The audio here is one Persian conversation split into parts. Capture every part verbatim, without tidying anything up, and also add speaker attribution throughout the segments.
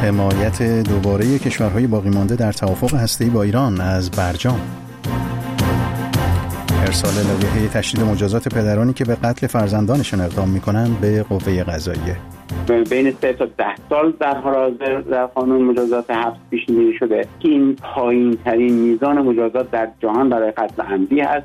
Speaker 1: حمایت دوباره کشورهای باقی مانده در توافق هسته‌ای با ایران از برجام. ارسال لایحه تشدید مجازات پدرانی که به قتل فرزندانشان اقدام می‌کنند به قوه قضاییه.
Speaker 2: بین سه تا ده سال در حال حاضر در قانون مجازات حبس پیش بینی شده که این پایین ترین میزان مجازات در جهان برای قتل عمدی است.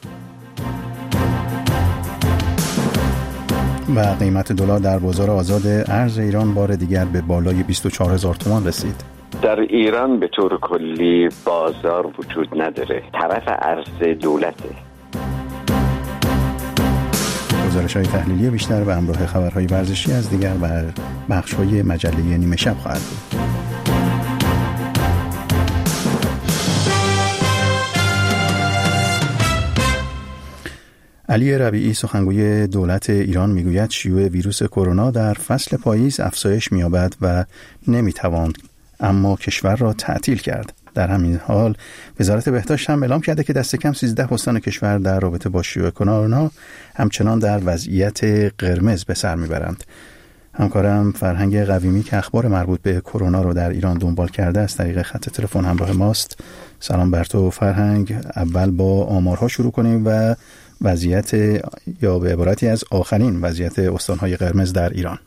Speaker 1: و قیمت دلار در بازار آزاد ارز ایران بار دیگر به بالای بیست و چهار هزار تومان رسید.
Speaker 3: در ایران به طور کلی بازار وجود نداره، طرف ارز دولته.
Speaker 1: گزارش‌های تحلیلی بیشتر به همراه خبرهای ورزشی از دیگر بر بخش‌های مجله نیمه شب خواهد بود. علی ربیعی سخنگوی دولت ایران میگوید شیوع ویروس کرونا در فصل پاییز افزایش می‌یابد و نمی‌توان اما کشور را تعطیل کرد. در همین حال وزارت بهداشت هم اعلام کرده که دست کم سیزده استان کشور در رابطه با شیوع کرونا همچنان در وضعیت قرمز به سر میبرند. همکارم فرهنگ قویمی که اخبار مربوط به کرونا رو در ایران دنبال کرده از طریق خط تلفن همراه ماست. سلام بر تو فرهنگ. اول با آمارها شروع کنیم و وضعیت یا به عبارتی از آخرین وضعیت استان‌های قرمز در ایران.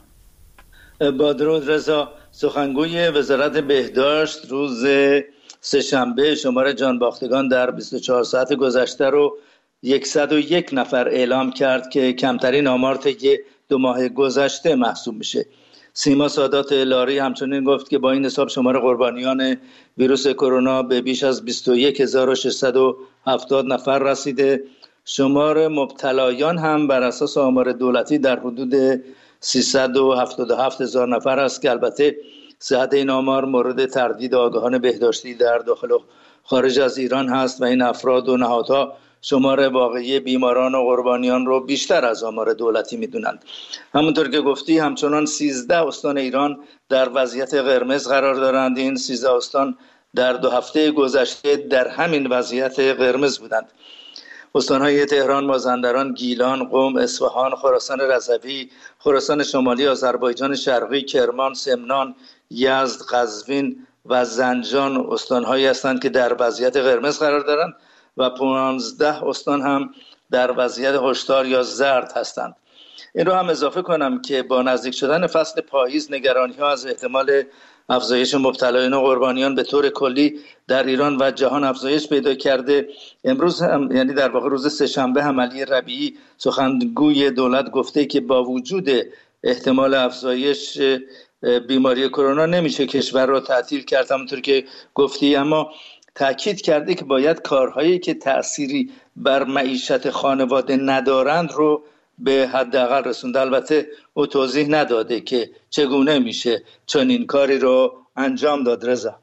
Speaker 4: با درود رضا، سخنگوی وزارت بهداشت روز سه‌شنبه شمار جانباختگان در بیست و چهار ساعت گذشته رو صد و یک نفر اعلام کرد که کمترین آمار طی دو ماه گذشته محسوب میشه. سیما سادات لاری همچنین گفت که با این حساب شمار قربانیان ویروس کرونا به بیش از بیست و یک هزار و ششصد و هفتاد نفر رسیده. شمار مبتلایان هم بر اساس آمار دولتی در حدود سیصد و هفتاد و هفت هزار نفر است که البته صحت این آمار مورد تردید آگاهان بهداشتی در داخل و خارج از ایران هست و این افراد و نهادها شمار واقعی بیماران و قربانیان رو بیشتر از آمار دولتی میدونند. همونطور که گفتی همچنان سیزده استان ایران در وضعیت قرمز قرار دارند. این سیزده استان در دو هفته گذشته در همین وضعیت قرمز بودند. استان‌های تهران، مازندران، گیلان، قم، اصفهان، خراسان رضوی، خراسان شمالی، آذربایجان شرقی، کرمان، سمنان، یزد، قزوین و زنجان استان‌هایی هستند که در وضعیت قرمز قرار دارند و پانزده استان هم در وضعیت هشدار یا زرد هستند. این رو هم اضافه کنم که با نزدیک شدن فصل پاییز نگرانی‌ها از احتمال افزایش مبتلایان و قربانیان به طور کلی در ایران و جهان افزایش پیدا کرده. امروز هم یعنی در واقع روز سه‌شنبه هم علی ربیعی سخنگوی دولت گفته که با وجود احتمال افزایش بیماری کرونا نمیشه کشور را تعطیل کرد همونطور که گفتی، اما تاکید کرده که باید کارهایی که تأثیری بر معیشت خانواده ندارند رو به حداقل رسوند. البته او توضیح نداده که چگونه میشه چنین کاری رو انجام داد. رضا،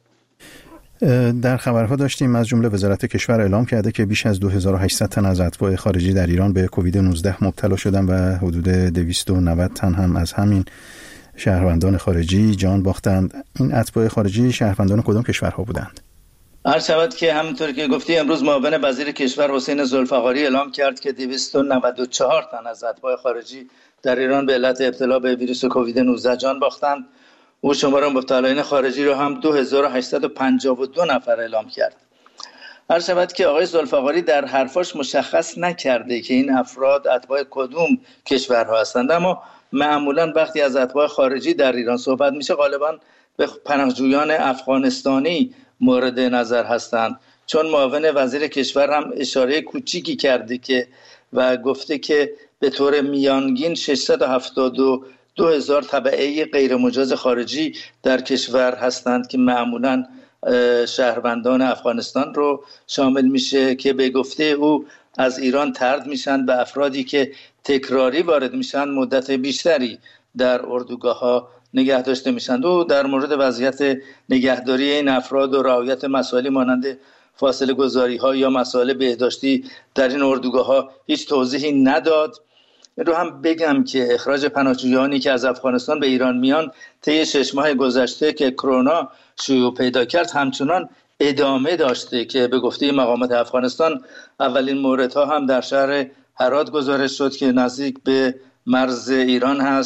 Speaker 1: در خبرها داشتیم از جمله وزارت کشور اعلام کرده که بیش از دو هزار و هشتصد تن از اتباع خارجی در ایران به کووید نوزده مبتلا شدن و حدود دویست و نود تن هم از همین شهروندان خارجی جان باختند. این اتباع خارجی شهروندان کدام کشورها بودند؟
Speaker 4: هر شود که همونطور که گفتی امروز معاون وزیر کشور حسین ذوالفقاری اعلام کرد که دویست و نود و چهار تن از اتباع خارجی در ایران به علت ابتلا به ویروس کووید نوزده جان باختند. او شمار مبتلایان خارجی را هم دو هزار و هشتصد و پنجاه و دو نفر اعلام کرد. هر شود که آقای ذوالفقاری در حرفاش مشخص نکرده که این افراد اتباع کدوم کشورها هستند، اما معمولا وقتی از اتباع خارجی در ایران صحبت میشه غالبا به پناهجویان افغانستانی مورد نظر هستند، چون معاون وزیر کشور هم اشاره کوچیکی کرده که و گفته که به طور میانگین ششصد و هفتاد و دو هزار تبعه غیر مجاز خارجی در کشور هستند که معمولاً شهروندان افغانستان رو شامل میشه که به گفته او از ایران طرد میشن و افرادی که تکراری وارد میشن مدت بیشتری در اردوگاه ها نگه داشته میشن. و در مورد وضعیت نگهداری این افراد و رعایت مسائلی مانند فاصله گذاری ها یا مسائل بهداشتی در این اردوگاه ها هیچ توضیحی نداد. رو هم بگم که اخراج پناهجویانی که از افغانستان به ایران میان طی شش ماه گذشته که کرونا شیوع پیدا کرد همچنان ادامه داشته که به گفته مقامات افغانستان اولین موردها هم در شهر هرات گزارش شد که نزدیک به مرز ایران هست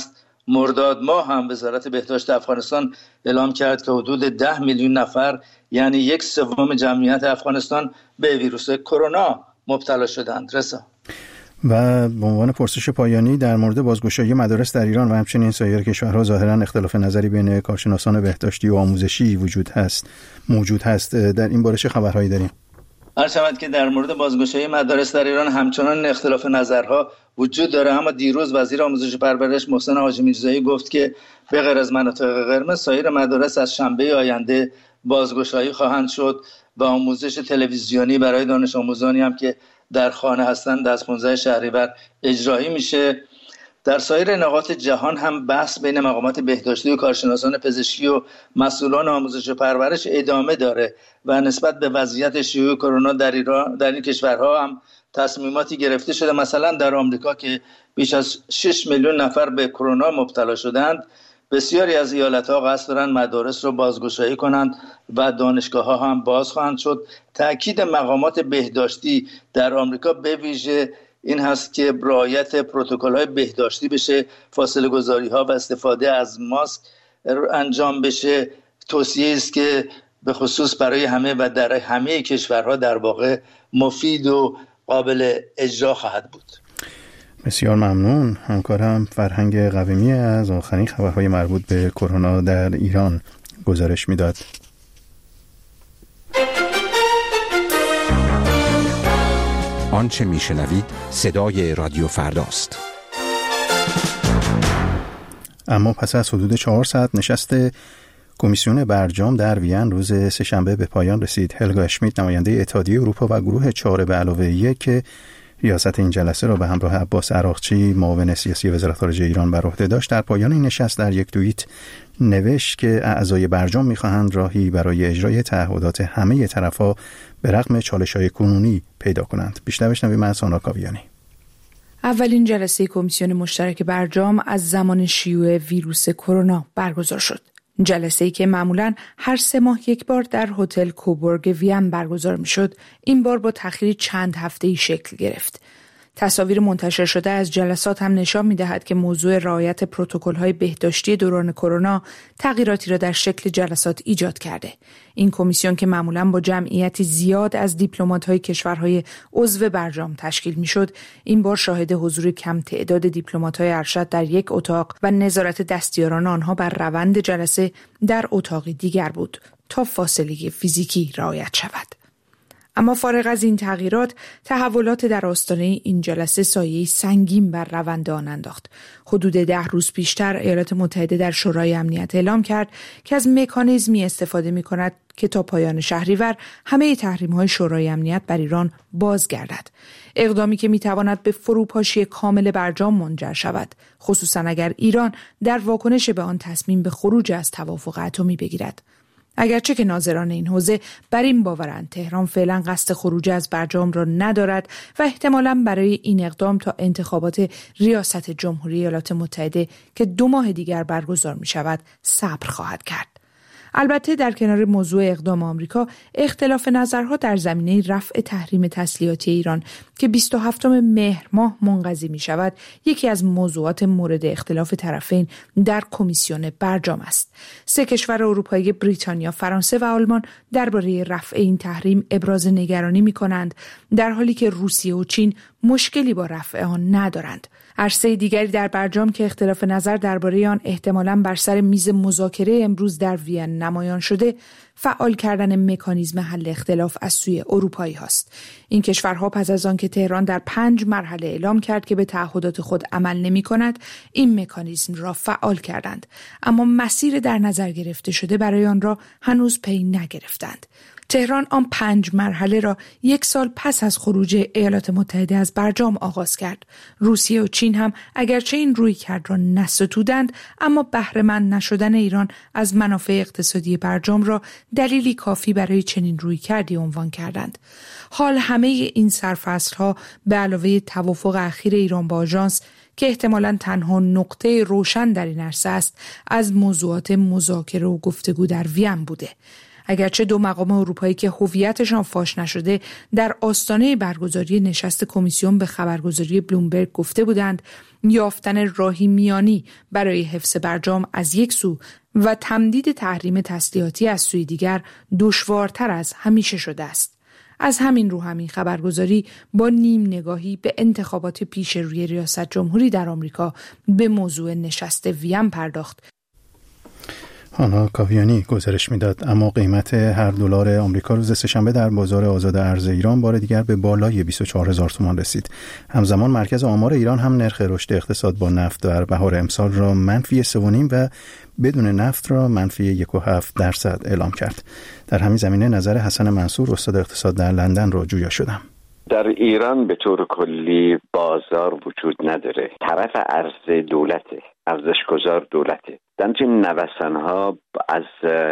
Speaker 4: مرداد ماه هم وزارت بهداشت افغانستان اعلام کرد که حدود ده میلیون نفر یعنی یک سوم جمعیت افغانستان به ویروس کرونا مبتلا شدند. رضا.
Speaker 1: و به عنوان پرسش پایانی در مورد بازگشایی مدارس در ایران و همچنین سایر کشورها ظاهرا اختلاف نظری بین کارشناسان بهداشتی و آموزشی وجود هست موجود هست در این باره چه خبرهایی داریم؟
Speaker 4: هر شود که در مورد بازگشایی مدارس در ایران همچنان اختلاف نظرها وجود داره، اما دیروز وزیر آموزش و پرورش محسن حاجی میرزایی گفت که به غیر از مناطق قرمز سایر مدارس از شنبه آینده بازگشایی خواهند شد و آموزش تلویزیونی برای دانش آموزانی هم که در خانه هستند از پانزده شهریور اجرایی میشه. در سایر نقاط جهان هم بحث بین مقامات بهداشتی و کارشناسان پزشکی و مسئولان آموزش و پرورش ادامه داره و نسبت به وضعیت شیوع کرونا در ایران در این کشورها هم تصمیماتی گرفته شده. مثلا در آمریکا که بیش از شش میلیون نفر به کرونا مبتلا شدند، بسیاری از ایالت‌ها قصد دارند مدارس را بازگشایی کنند و دانشگاه‌ها هم باز خواهند شد. تأکید مقامات بهداشتی در آمریکا به ویژه این هست که رعایت پروتکل‌های بهداشتی بشه، فاصله گذاری‌ها و استفاده از ماسک انجام بشه. توصیه است که به خصوص برای همه و در همه کشورها در واقع مفید و قابل اجرا خواهد بود.
Speaker 1: بسیار ممنون. همکارم فرهنگ قویمی از آخرین خبرهای مربوط به کرونا در ایران گزارش میداد.
Speaker 5: آنچه میشنوید صدای رادیو فرداست.
Speaker 1: اما پس از حدود چهار ساعت نشست کمیسیون برجام در وین روز سه‌شنبه به پایان رسید. هلگا اشمیت نماینده اتحادیه اروپا و گروه چهار به علاوه یک که ریاست این جلسه را به همراه عباس عراقچی معاون سیاسی وزارت خارجه ایران بر عهده داشت، در پایان این نشست در یک توییت نوشت که اعضای برجام می‌خواهند راهی برای اجرای تعهدات همه طرف‌ها به رغم چالش‌های کنونی پیدا کنند. بیشتر بشنویم از سانا کاویانی.
Speaker 6: اولین جلسه کمیسیون مشترک برجام از زمان شیوع ویروس کرونا برگزار شد. جلسه‌ای که معمولاً هر سه ماه یک بار در هتل کوبورگ وین برگزار می‌شد، این بار با تأخیر چند هفته‌ای شکل گرفت. تصاویر منتشر شده از جلسات هم نشان می‌دهد که موضوع رعایت پروتکل‌های بهداشتی دوران کرونا تغییراتی را در شکل جلسات ایجاد کرده. این کمیسیون که معمولاً با جمعیتی زیاد از دیپلمات‌های کشورهای عضو برجام تشکیل می‌شد، این بار شاهد حضور کم تعداد دیپلمات‌های ارشد در یک اتاق و نظارت دستیاران آنها بر روند جلسه در اتاقی دیگر بود تا فاصله فیزیکی رعایت شود. اما فارغ از این تغییرات، تحولات در آستانه این جلسه سایه‌ای سنگین بر روند آن انداخت. حدود ده روز پیشتر ایالات متحده در شورای امنیت اعلام کرد که از مکانیزمی استفاده می‌کند که تا پایان شهریور همه تحریم‌های شورای امنیت بر ایران بازگردد. اقدامی که می‌تواند به فروپاشی کامل برجام منجر شود، خصوصا اگر ایران در واکنش به آن تصمیم به خروج از توافق اتمی بگیرد. اگرچه که ناظران این حوزه بر این باورند تهران فعلا قصد خروج از برجام را ندارد و احتمالاً برای این اقدام تا انتخابات ریاست جمهوری ایالات متحده که دو ماه دیگر برگزار می شود صبر خواهد کرد. البته در کنار موضوع اقدام آمریکا، اختلاف نظرها در زمینه رفع تحریم تسلیحاتی ایران که بیست و هفتم مهر ماه منقضی می شود، یکی از موضوعات مورد اختلاف طرفین در کمیسیون برجام است. سه کشور اروپایی بریتانیا، فرانسه و آلمان درباره رفع این تحریم ابراز نگرانی می کنند، در حالی که روسیه و چین مشکلی با رفع آن ندارند. عرصه دیگری در برجام که اختلاف نظر درباره آن احتمالاً بر سر میز مذاکره امروز در وین نمایان شده، فعال کردن مکانیزم حل اختلاف از سوی اروپایی هاست. این کشورها پس از آن که تهران در پنج مرحله اعلام کرد که به تعهدات خود عمل نمی کند، این مکانیزم را فعال کردند، اما مسیر در نظر گرفته شده برای آن را هنوز پی نگرفتند. تهران آن پنج مرحله را یک سال پس از خروج ایالات متحده از برجام آغاز کرد. روسیه و چین هم اگرچه این رویکرد را نستودند، اما بهره‌مند نشدن ایران از منافع اقتصادی برجام را دلیلی کافی برای چنین رویکردی عنوان کردند. حال همه این سرفصل‌ها به علاوه توافق اخیر ایران با آژانس که احتمالاً تنها نقطه روشن در این عرصه است، از موضوعات مذاکره و گفتگو در وین بوده. اگرچه دو مقام اروپایی که هویتشان فاش نشده در آستانه برگزاری نشست کمیسیون به خبرگزاری بلومبرگ گفته بودند یافتن راهی میانی برای حفظ برجام از یک سو و تمدید تحریم تسلیحاتی از سوی دیگر دشوارتر از همیشه شده است. از همین رو همین خبرگزاری با نیم نگاهی به انتخابات پیش روی ریاست جمهوری در آمریکا به موضوع نشست وین پرداخت.
Speaker 1: حالا کاویانی گزارش میداد اما قیمت هر دلار آمریکا روز سه‌شنبه در بازار آزاد ارز ایران بار دیگر به بالای بیست و چهار هزار تومان رسید. همزمان مرکز آمار ایران هم نرخ رشد اقتصاد با نفت در بهار امسال را منفی سه و نیم و بدون نفت را منفی یک و هفت درصد اعلام کرد. در همین زمینه نظر حسن منصور استاد اقتصاد در لندن را جویا شدم.
Speaker 3: در ایران به طور کلی بازار وجود نداره. طرف عرضه دولته، ارزشگذار دولته. در این نوسان‌ها از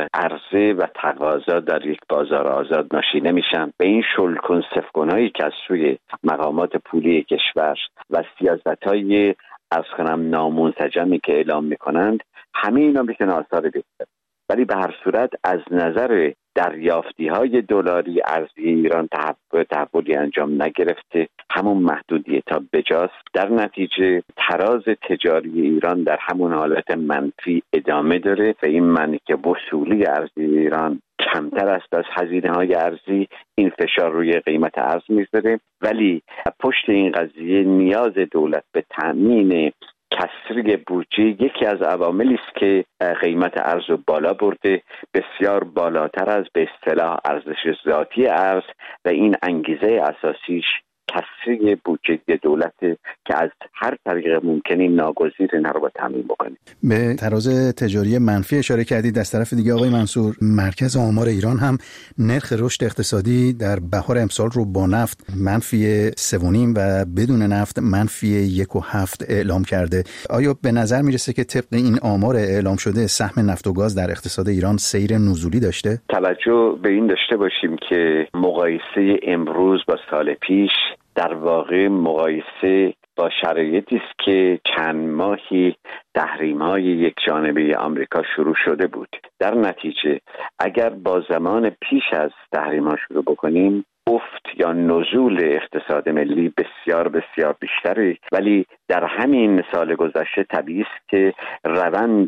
Speaker 3: عرضه و تقاضا در یک بازار آزاد ناشی نمیشن. به این شلکن سفکنایی که از سوی مقامات پولی کشور و سیاست‌های از خنم نامنسجمی که اعلام میکنند، همه اینا میتونه آثار بیاره. ولی به هر صورت از نظر دریافتی های دلاری ارزی ایران تحولی انجام نگرفته، همون محدودیت تا بجاست. در نتیجه تراز تجاری ایران در همون حالت منفی ادامه داره و این معنی که وصولی ارزی ایران کمتر است از هزینه های ارزی. این فشار روی قیمت ارز میذاره، ولی پشت این قضیه نیاز دولت به تامین کسری بودجه یکی از عواملی است که قیمت ارز رو بالا برده، بسیار بالاتر از به اصطلاح ارزش ذاتی ارز، و این انگیزه اساسیش کسری بودجه دولت که از هر طریق ممکنی ناگزیر این رو با تامین بکنه.
Speaker 1: به تراز تجاری منفی اشاره کردید. از طرف دیگه آقای منصور، مرکز آمار ایران هم نرخ رشد اقتصادی در بهار امسال رو با نفت منفی سه و نیم و بدون نفت منفی یک و هفت اعلام کرده. آیا به نظر میرسه که طبق این آمار اعلام شده سهم نفت و گاز در اقتصاد ایران سیر نزولی داشته؟
Speaker 3: توجه به این داشته باشیم که مقایسه امروز با سال پیش در واقع مقایسه با شرایطی است که چند ماهی تحریم‌های یک جانبه آمریکا شروع شده بود. در نتیجه اگر با زمان پیش از تحریم‌ها شروع بکنیم، افت یا نزول اقتصاد ملی بسیار بسیار بیشتره، ولی در همین سال گذشته طبیعی است که روند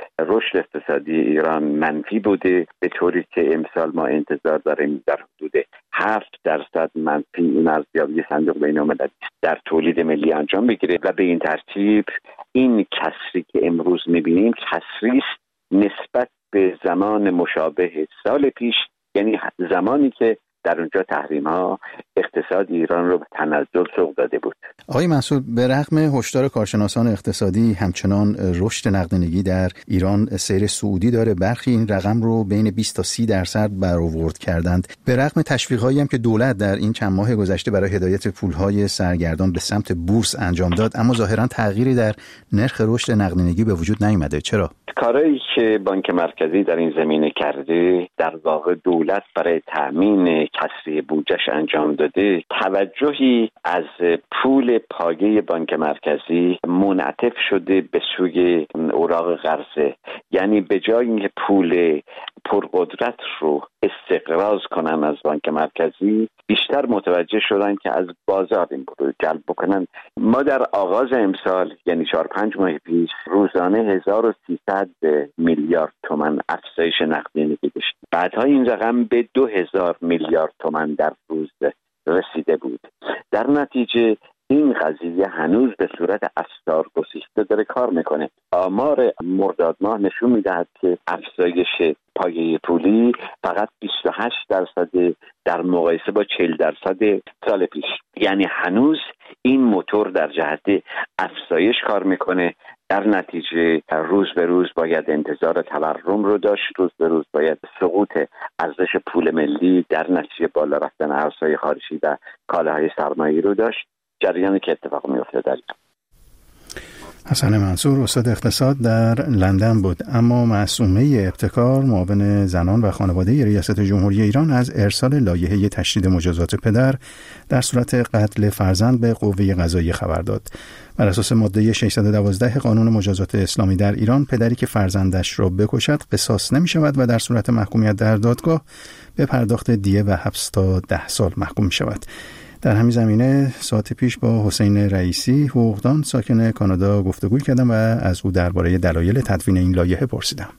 Speaker 3: رشد اقتصادی ایران منفی بوده، به طوری که امسال ما انتظار داریم در حدود هفت درصد منفی این ارزیابی صندوق بین‌المللی در تولید ملی انجام بگیره و به این ترتیب این کسری که امروز می‌بینیم کسری است نسبت به زمان مشابه سال پیش، یعنی زمانی که در اونجا تحریم ها اقتصاد ایران رو به تنزل سوق داده بود.
Speaker 1: آقای منصور، به رغم هشدار کارشناسان اقتصادی همچنان رشد نقدینگی در ایران سیر صعودی داره. برخی این رقم رو بین بیست تا سی درصد برآورد کردند. به رغم تشویق‌هایی هم که دولت در این چند ماه گذشته برای هدایت پول‌های سرگردان به سمت بورس انجام داد، اما ظاهراً تغییری در نرخ رشد نقدینگی به وجود نیامده. چرا؟
Speaker 3: کارهایی که بانک مرکزی در این زمینه کرده، در واقع دولت برای تامین کسری بودجه‌اش انجام داده، توجهی از پول پایه بانک مرکزی منعطف شده به سوی اوراق قرضه. یعنی به جای اینکه پول پرقدرت رو استقراض کنن از بانک مرکزی، بیشتر متوجه شدن که از بازار این پول جلب بکنن. ما در آغاز امسال، یعنی چهار پنج ماه پیش، روزانه هزار و سیصد میلیارد تومان افزایش نقدینگی داشتیم. بعدها این رقم به دو هزار میلیارد تومان در روز رسیده بود. در نتیجه این قضیه هنوز به صورت افزار گسیخته داره کار میکنه. آمار مرداد ماه نشون میدهد که افزایش پایه پولی فقط بیست و هشت درصد در مقایسه با چهل درصد سال پیش. یعنی هنوز این موتور در جهت افزایش کار میکنه. در نتیجه روز به روز باید انتظار تورم رو داشت، روز به روز باید سقوط ارزش پول ملی در نتیجه بالا رفتن ارزهای خارجی و کالاهای سرمایه‌ای رو داشت، جریانی که اتفاق میفته در
Speaker 1: حسن منصور استاد اقتصاد در لندن بود. اما معصومه ابتکار معاون زنان و خانواده ریاست جمهوری ایران از ارسال لایحه تشدید مجازات پدر در صورت قتل فرزند به قوه قضاییه خبر داد. بر اساس ماده ششصد و دوازده قانون مجازات اسلامی در ایران، پدری که فرزندش را بکشد قصاص نمی شود و در صورت محکومیت در دادگاه به پرداخت دیه و حبس تا ده سال محکوم می شود. در همین زمینه ساعت پیش با حسین رئیسی حقوقدان ساکن کانادا گفتگو کردم و از او درباره دلایل تدوین این لایحه پرسیدم.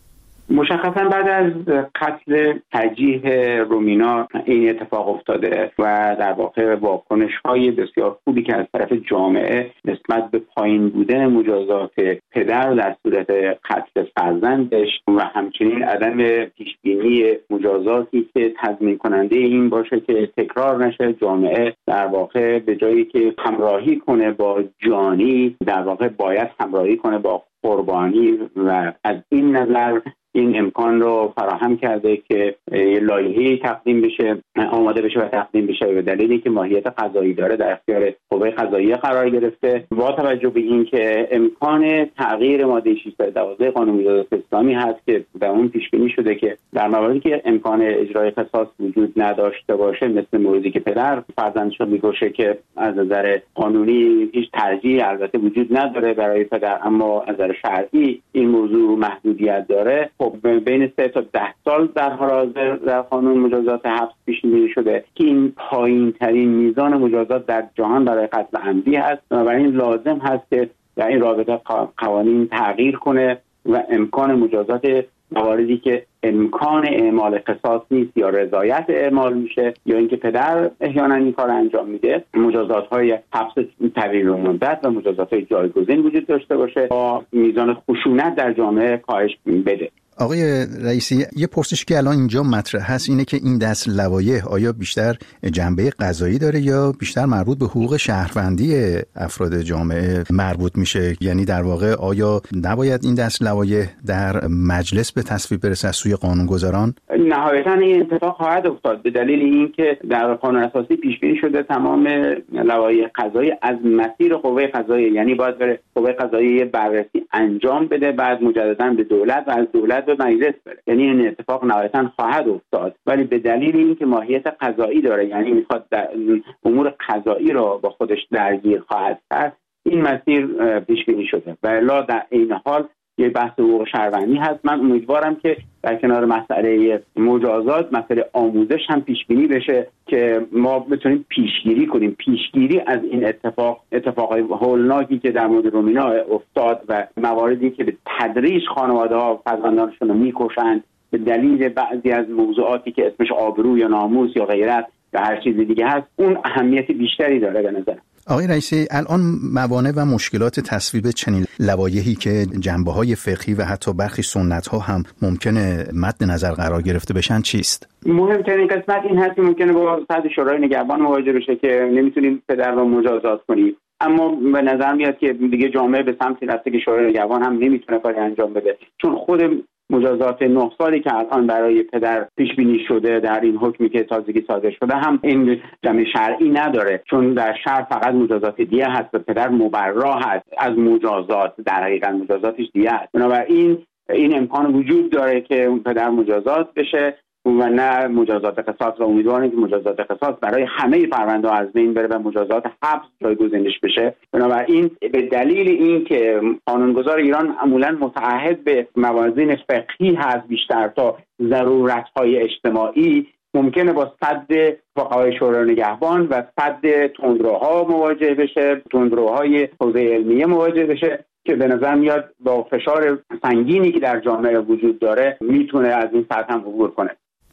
Speaker 2: مشخصا بعد از قتل ترجیح رومینا این اتفاق افتاده و در واقع واکنش‌های بسیار خوبی که از طرف جامعه نسبت به پایین بودن مجازات پدر در صورت قتل فرزندش و همچنین عدم پیشبینی مجازاتی که تضمین کننده این باشه که تکرار نشه، جامعه در واقع به جایی که همراهی کنه با جانی، در واقع باید همراهی کنه با قربانی و از این نظر این امکان رو فراهم کرده که لایحه‌ای تقدیم بشه، آماده بشه و تقدیم بشه به دلیلی که ماهیت قضایی داره در اختیار قوه قضاییه قرار گرفته. با توجه به این که امکان تغییر ماده ششصد و دوازده قانون مجازات اسلامی هست که در اون پیش بینی شده که در مواردی که امکان اجرای قصاص وجود نداشته باشه، مثل موردی که پدر فرزندش رو میکشه که از نظر قانونی هیچ ترجیحی البته وجود نداره برای پدر، اما از نظر شرعی این موضوع محدودیت داره. خب بین سه تا ده سال در حال حاضر در قانون مجازات حبس پیش بینی شده که این پایین ترین میزان مجازات در جهان برای قتل عمدی هست. بنابراین لازم هست که در این رابطه قوانین تغییر کنه و امکان مجازات مواردی که امکان اعمال قصاص نیست یا رضایت اعمال میشه یا اینکه پدر احیانا این کار انجام میده، مجازات‌های حبس طویل المدت و مجازات‌های جایگزین وجود داشته باشه با میزان خشونت در جامعه کاهش بده.
Speaker 1: آقای رئیسی، یه پرسش که الان اینجا مطرح هست اینه که این دست لوایح آیا بیشتر جنبه قضایی داره یا بیشتر مربوط به حقوق شهروندی افراد جامعه مربوط میشه؟ یعنی در واقع آیا نباید این دست لوایح در مجلس به تصویب برسه از سوی قانونگذاران؟
Speaker 2: نهایتاً این اتفاق خواهد افتاد به دلیل اینکه در قانون اساسی پیش بینی شده تمام لوایح قضایی از مسیر قوه قضاییه، یعنی باید بره قوه قضاییه بررسی انجام بده، بعد مجدداً به دولت و از دولت به مجلس بره. یعنی این اتفاق نهایتاً خواهد افتاد، ولی به دلیل اینکه ماهیت قضایی داره، یعنی میخواد امور قضایی را با خودش درگیر خواهد کرد، این مسیر پیش بینی شده. و الا در این حال یه بحث حقوق شهروندی هست. من امیدوارم که در کنار مسئله مجازات مسئله آموزش هم پیش بینی بشه که ما بتونیم پیشگیری کنیم. پیشگیری از این اتفاق اتفاقای هولناکی که در مورد رومینا افتاد و مواردی که به تدریج خانواده‌ها فرزندانشون رو میکشند به دلیل بعضی از موضوعاتی که اسمش آبرو یا ناموس یا غیرت یا هر چیز دیگه هست، اون اهمیت بیشتری داره به نظر.
Speaker 1: آقای رئیسی، الان موانع و مشکلات تصویب چنین لوایحی که جنبه‌های فقهی و حتی برخی سنت‌ها هم ممکنه مد نظر قرار گرفته بشن چیست؟
Speaker 2: مهمترین قسمت این هست که ممکنه با صد شورای نگهبان مواجه بشه که نمیتونیم پدر رو مجازات کنیم، اما به نظر میاد که دیگه جامعه به سمتی رفته که شورای نگهبان هم نمیتونه کاری انجام بده، چون خود مجازات نه سالی که الان برای پدر پیش بینی شده در این حکمی که تازگی صادر شده هم این جمع شرعی نداره، چون در شرع فقط مجازات دیه هست و پدر مبرا هست از مجازات، در حقیقت مجازاتش دیه هست. بنابراین این امکان وجود داره که اون پدر مجازات بشه و نه مجازات قصاص، و امیدوارم که مجازات قصاص برای همه پرونده از بین بره و مجازات حبس جایگزینش بشه. بنابراین به دلیل این که قانونگذار ایران معمولاً متعهد به موازین فقهی هست بیشتر تا ضرورت‌های اجتماعی، ممکنه با صد فقهای شورای نگهبان و صد تندروها مواجه بشه، تندروهای حوزه علمیه مواجه بشه که به نظر میاد با فشار سنگینی که در جامعه وجود داره میتونه از این سطح هم عبور کنه.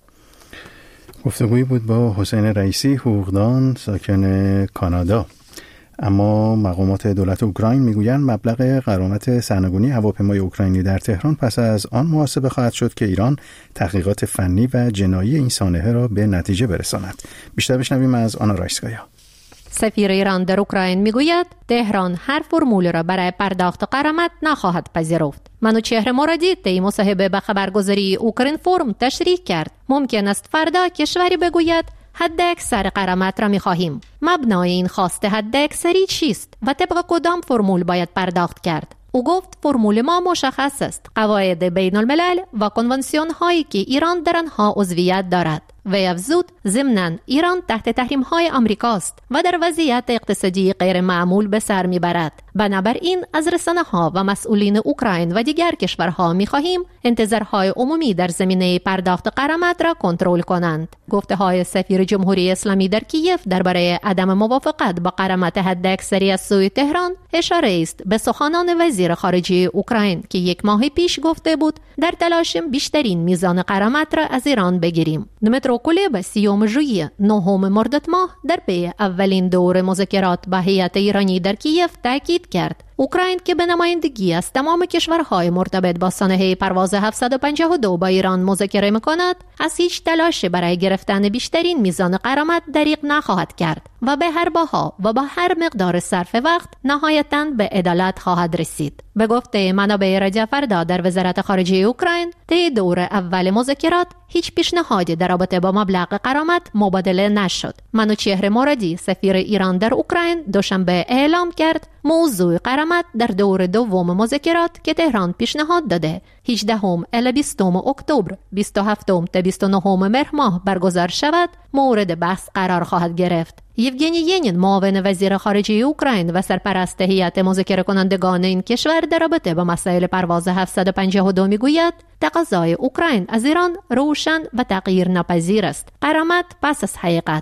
Speaker 1: گفتگویی بود با حسین رئیسی، حقوقدان ساکن کانادا. اما مقامات دولت اوکراین میگویند مبلغ غرامت سرنگونی هواپیمای اوکراینی در تهران پس از آن محاسبه خواهد شد که ایران تحقیقات فنی و جنایی این سانحه را به نتیجه برساند. بیشتر بشنویم از آنا رایسکایا.
Speaker 7: سفیر ایران در اوکراین میگوید تهران هر فرمول را برای پرداخت غرامت نخواهد پذیرفت. منوچهر مرادی طی مصاحبه به خبرگزاری اوکراین فورم تشریح کرد ممکن است فردا کشوری بگوید حد اکثر غرامت را می‌خواهیم. مبنای این خواسته حد اکثری چیست و طبق کدام فرمول باید پرداخت کرد؟ او گفت فرمول ما مشخص است: قواعد بین الملل و کنوانسیون هایی که ایران در آنها عضویت دارد. و افزود ضمناً ایران تحت تحریم های آمریکاست و در وضعیت اقتصادی غیر معمول به سر میبرد. بنابراین از رسانه ها و مسئولین اوکراین و دیگر کشورها میخواهیم انتظارهای عمومی در زمینه پرداخت غرامت را کنترل کنند. گفته های سفیر جمهوری اسلامی در کیف درباره عدم موافقت با غرامت حداکثری از سوی تهران اشاره است به سخنان وزیر خارجه اوکراین که یک ماه پیش گفته بود در تلاشیم بیشترین میزان غرامت را از ایران بگیریم. دمیترو کولبا سیوم ژوئیه نهم مرداد ماه در پی اولین دور مذاکرات با هیئت ایرانی در کیف تاکید کرد اوکراین که به نمایندگی از تمام کشورهای مرتبط با سانحه پرواز هفتصد و پنجاه و دو با ایران مذاکره می‌کند، از هیچ تلاش برای گرفتن بیشترین میزان غرامت دریغ نخواهد کرد و به هر بها و با هر مقدار صرف وقت نهایتاً به عدالت خواهد رسید. به گفته منابع رادیو فردا در وزارت خارجه اوکراین، طی دور اول مذاکرات هیچ پیشنهادی در رابطه با مبلغ غرامت مبادله نشد. منوچهر مرادی سفیر ایران در اوکراین دوشنبه اعلام کرد موضوع غرامت در دور دوم مذاکرات که تهران پیشنهاد داده هجدهم الی بیستم اکتبر بیست و هفتم تا بیست و نهم مهر ماه برگزار شود مورد بحث قرار خواهد گرفت. یوگنی ینین معاون وزیر خارجه اوکراین و سرپرست هیئت مذاکره کنندگان این کشور در رابطه با مسائل پرواز هفتصد و پنجاه و دو میگوید تقاضای اوکراین از ایران روشن و تغییر ناپذیر است. غرامت پس از حقیقت.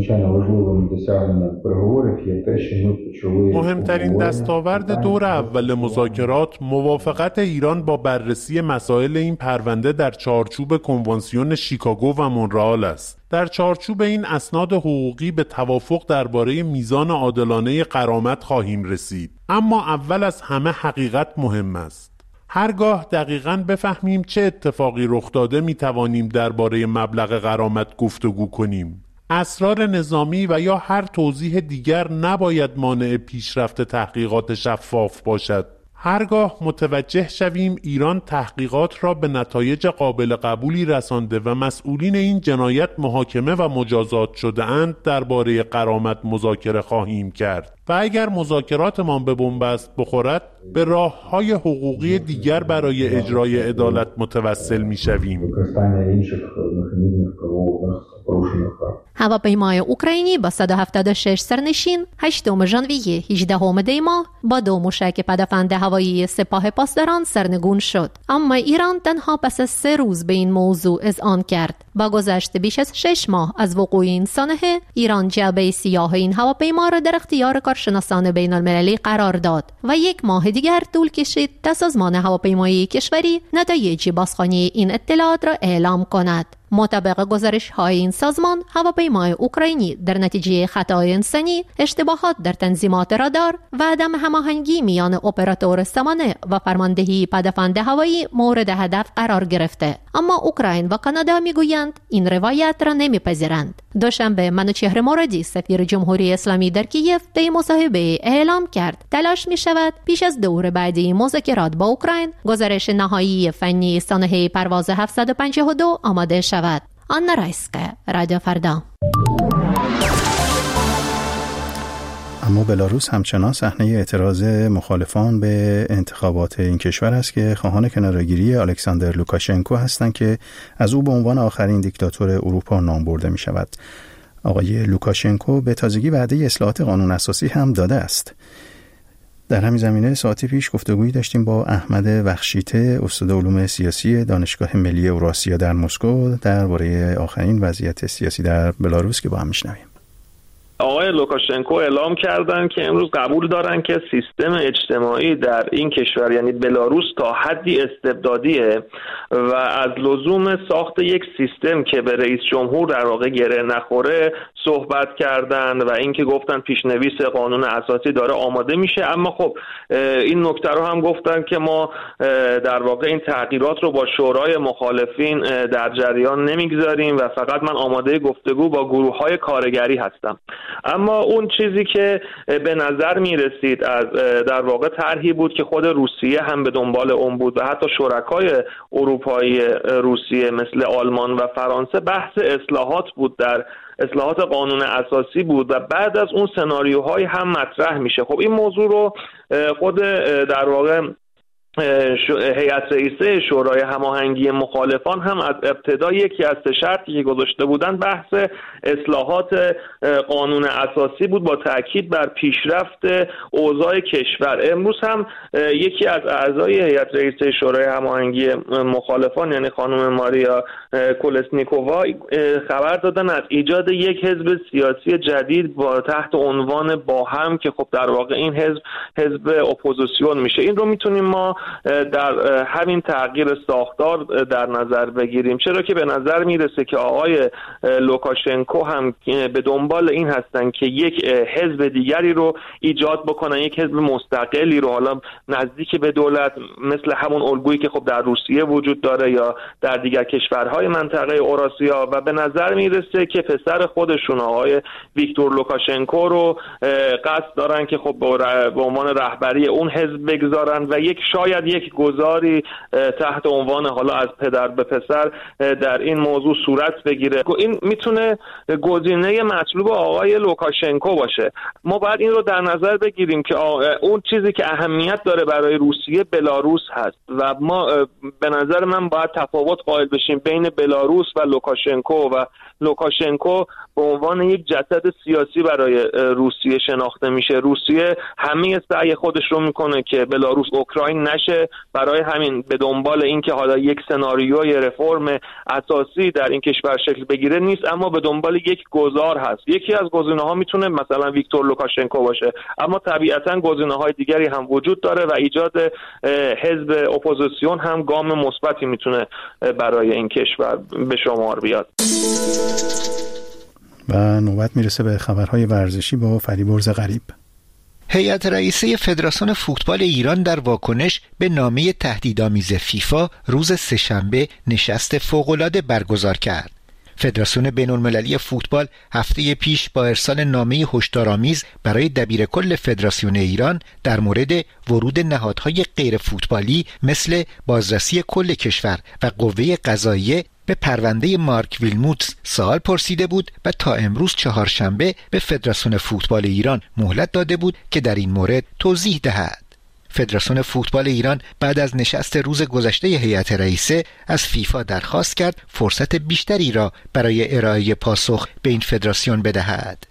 Speaker 8: مهمترین دستاورد دور اول مذاکرات موافقت ایران با بررسی مسائل این پرونده در چارچوب کنوانسیون شیکاگو و مونرئال است. در چارچوب این اسناد حقوقی به توافق درباره میزان عادلانه غرامت خواهیم رسید. اما اول از همه حقیقت مهم است. هرگاه دقیقاً بفهمیم چه اتفاقی رخ داده میتوانیم درباره مبلغ غرامت گفتگو کنیم. اسرار نظامی و یا هر توضیح دیگر نباید مانع پیشرفت تحقیقات شفاف باشد. هرگاه متوجه شویم ایران تحقیقات را به نتایج قابل قبولی رسانده و مسئولین این جنایت محاکمه و مجازات شده اند درباره غرامت مذاکره خواهیم کرد و اگر مذاکراتمان به بنبست بخورد به راه‌های حقوقی دیگر برای اجرای عدالت متوسل می‌شویم.
Speaker 7: هواپیمای اوکراینی با صد و هفتاد و شش سرنشین هشتم ژانویه هجدهم دی ماه با دو موشک پدافند هوایی سپاه پاسداران سرنگون شد. اما ایران تنها پس از سه روز به این موضوع اذعان کرد. با گذشت بیش از شش ماه از وقوع این سانحه، ایران جعبه سیاه این هواپیما را در اختیار کارشناسان بین المللی قرار داد و یک ماه دیگر طول کشید تا سازمان هواپیمایی کشوری نتایج بازخوانی این اطلاعات را اعلام کند. مطابق گزارش های این سازمان، هواپیمای اوکراینی در نتیجه خطای انسانی، اشتباهات در تنظیمات رادار و عدم هماهنگی میان اپراتور سامانه و فرماندهی پدافند هوایی مورد هدف قرار گرفته. اما اوکراین و کانادا میگویند این روایت را نمیپذیرند. دوشنبه منوچهر مرادی سفیر جمهوری اسلامی در کیف طی مصاحبه اعلام کرد تلاش می شود پیش از دور بعدی مذاکرات با اوکراین گزارش نهایی فنی سانحه پرواز هفتصد و پنجاه و دو آماده شود. آنا رایسکه، رادیو فردا.
Speaker 1: اما بلاروس همچنان صحنه اعتراض مخالفان به انتخابات این کشور است که خواهان کناره‌گیری الکساندر لوکاشنکو هستند که از او به عنوان آخرین دیکتاتور اروپا نام برده می شود. آقای لوکاشنکو به تازگی وعده اصلاحات قانون اساسی هم داده است. در همین زمینه ساعتی پیش گفتگویی داشتیم با احمد وخشیته، استاد علوم سیاسی دانشگاه ملی اوراسیا در مسکو درباره آخرین وضعیت سیاسی در بلاروس که با هم میشنویم.
Speaker 9: آقای لوکاشنکو اعلام کردن که امروز قبول دارن که سیستم اجتماعی در این کشور یعنی بلاروس تا حدی استبدادیه و از لزوم ساخت یک سیستم که به رئیس جمهور در واقع گره نخوره صحبت کردن و اینکه گفتن پیشنویس قانون اساسی داره آماده میشه. اما خب این نکته رو هم گفتن که ما در واقع این تغییرات رو با شورای مخالفین در جریان نمیگذاریم و فقط من آماده گفتگو با گروه‌های کارگری هستم. اما اون چیزی که به نظر می رسید از در واقع طرحی بود که خود روسیه هم به دنبال اون بود و حتی شرکای اروپایی روسیه مثل آلمان و فرانسه بحث اصلاحات بود، در اصلاحات قانون اساسی بود و بعد از اون سناریوهای هم مطرح میشه. خب این موضوع رو خود در واقع هیئت رئیسه شورای هماهنگی مخالفان هم از ابتدا یکی از سه شرطی که گذاشته بودن بحث اصلاحات قانون اساسی بود، با تاکید بر پیشرفت اوضاع کشور. امروز هم یکی از اعضای هیئت رئیسه شورای هماهنگی مخالفان یعنی خانم ماریا کولسنیکووا خبر دادن از ایجاد یک حزب سیاسی جدید با تحت عنوان با هم که خب در واقع این حزب حزب اپوزیسیون میشه. این رو میتونیم ما در همین تغییر ساختار در نظر بگیریم، چرا که به نظر میرسه که آقای لوکاشنکو هم به دنبال این هستن که یک حزب دیگری رو ایجاد بکنن، یک حزب مستقلی رو حالا نزدیک به دولت مثل همون الگویی که خب در روسیه وجود داره یا در دیگر کشورهای منطقه اوراسیا، و به نظر میرسه که پسر خودشون آقای ویکتور لوکاشنکو رو قصد دارن که خب به عنوان رهبری اون حزب بگذارن و یک شاید یک گذاری تحت عنوان حالا از پدر به پسر در این موضوع صورت بگیره. این میتونه گزینه مطلوب آقای لوکاشنکو باشه. ما باید این رو در نظر بگیریم که اون چیزی که اهمیت داره برای روسیه بلاروس هست و ما به نظر من باید تفاوت قائل بشیم بین بلاروس و لوکاشنکو، و لوکاشنکو به عنوان یک جسد سیاسی برای روسیه شناخته میشه. روسیه همه سعی خودش رو میکنه که بلاروس اوکراین نشه، برای همین به دنبال این که حالا یک سناریوی رفرم اساسی در این کشور شکل بگیره نیست، اما به دنبال یک گذار هست. یکی از گزینه‌ها میتونه مثلا ویکتور لوکاشنکو باشه، اما طبیعتاً گزینه‌های دیگری هم وجود داره و ایجاد حزب اپوزیسیون هم گام مثبتی میتونه برای این کشور به شمار بیاد.
Speaker 1: و نوبت میرسه به خبرهای ورزشی با فریبرز غریب.
Speaker 10: هیئت رئیسه فدراسیون فوتبال ایران در واکنش به نامه تهدیدآمیز فیفا روز سه‌شنبه نشست فوق‌العاده برگزار کرد. فدراسیون بین‌المللی فوتبال هفته پیش با ارسال نامه هشدارآمیز برای دبیرکل فدراسیون ایران در مورد ورود نهادهای غیر فوتبالی مثل بازرسی کل کشور و قوه قضاییه به پرونده مارک ویلموتس سوال پرسیده بود و تا امروز چهارشنبه به فدراسیون فوتبال ایران مهلت داده بود که در این مورد توضیح دهد. فدراسیون فوتبال ایران بعد از نشست روز گذشته هیئت رئیسه از فیفا درخواست کرد فرصت بیشتری را برای ارائه پاسخ به این فدراسیون بدهد.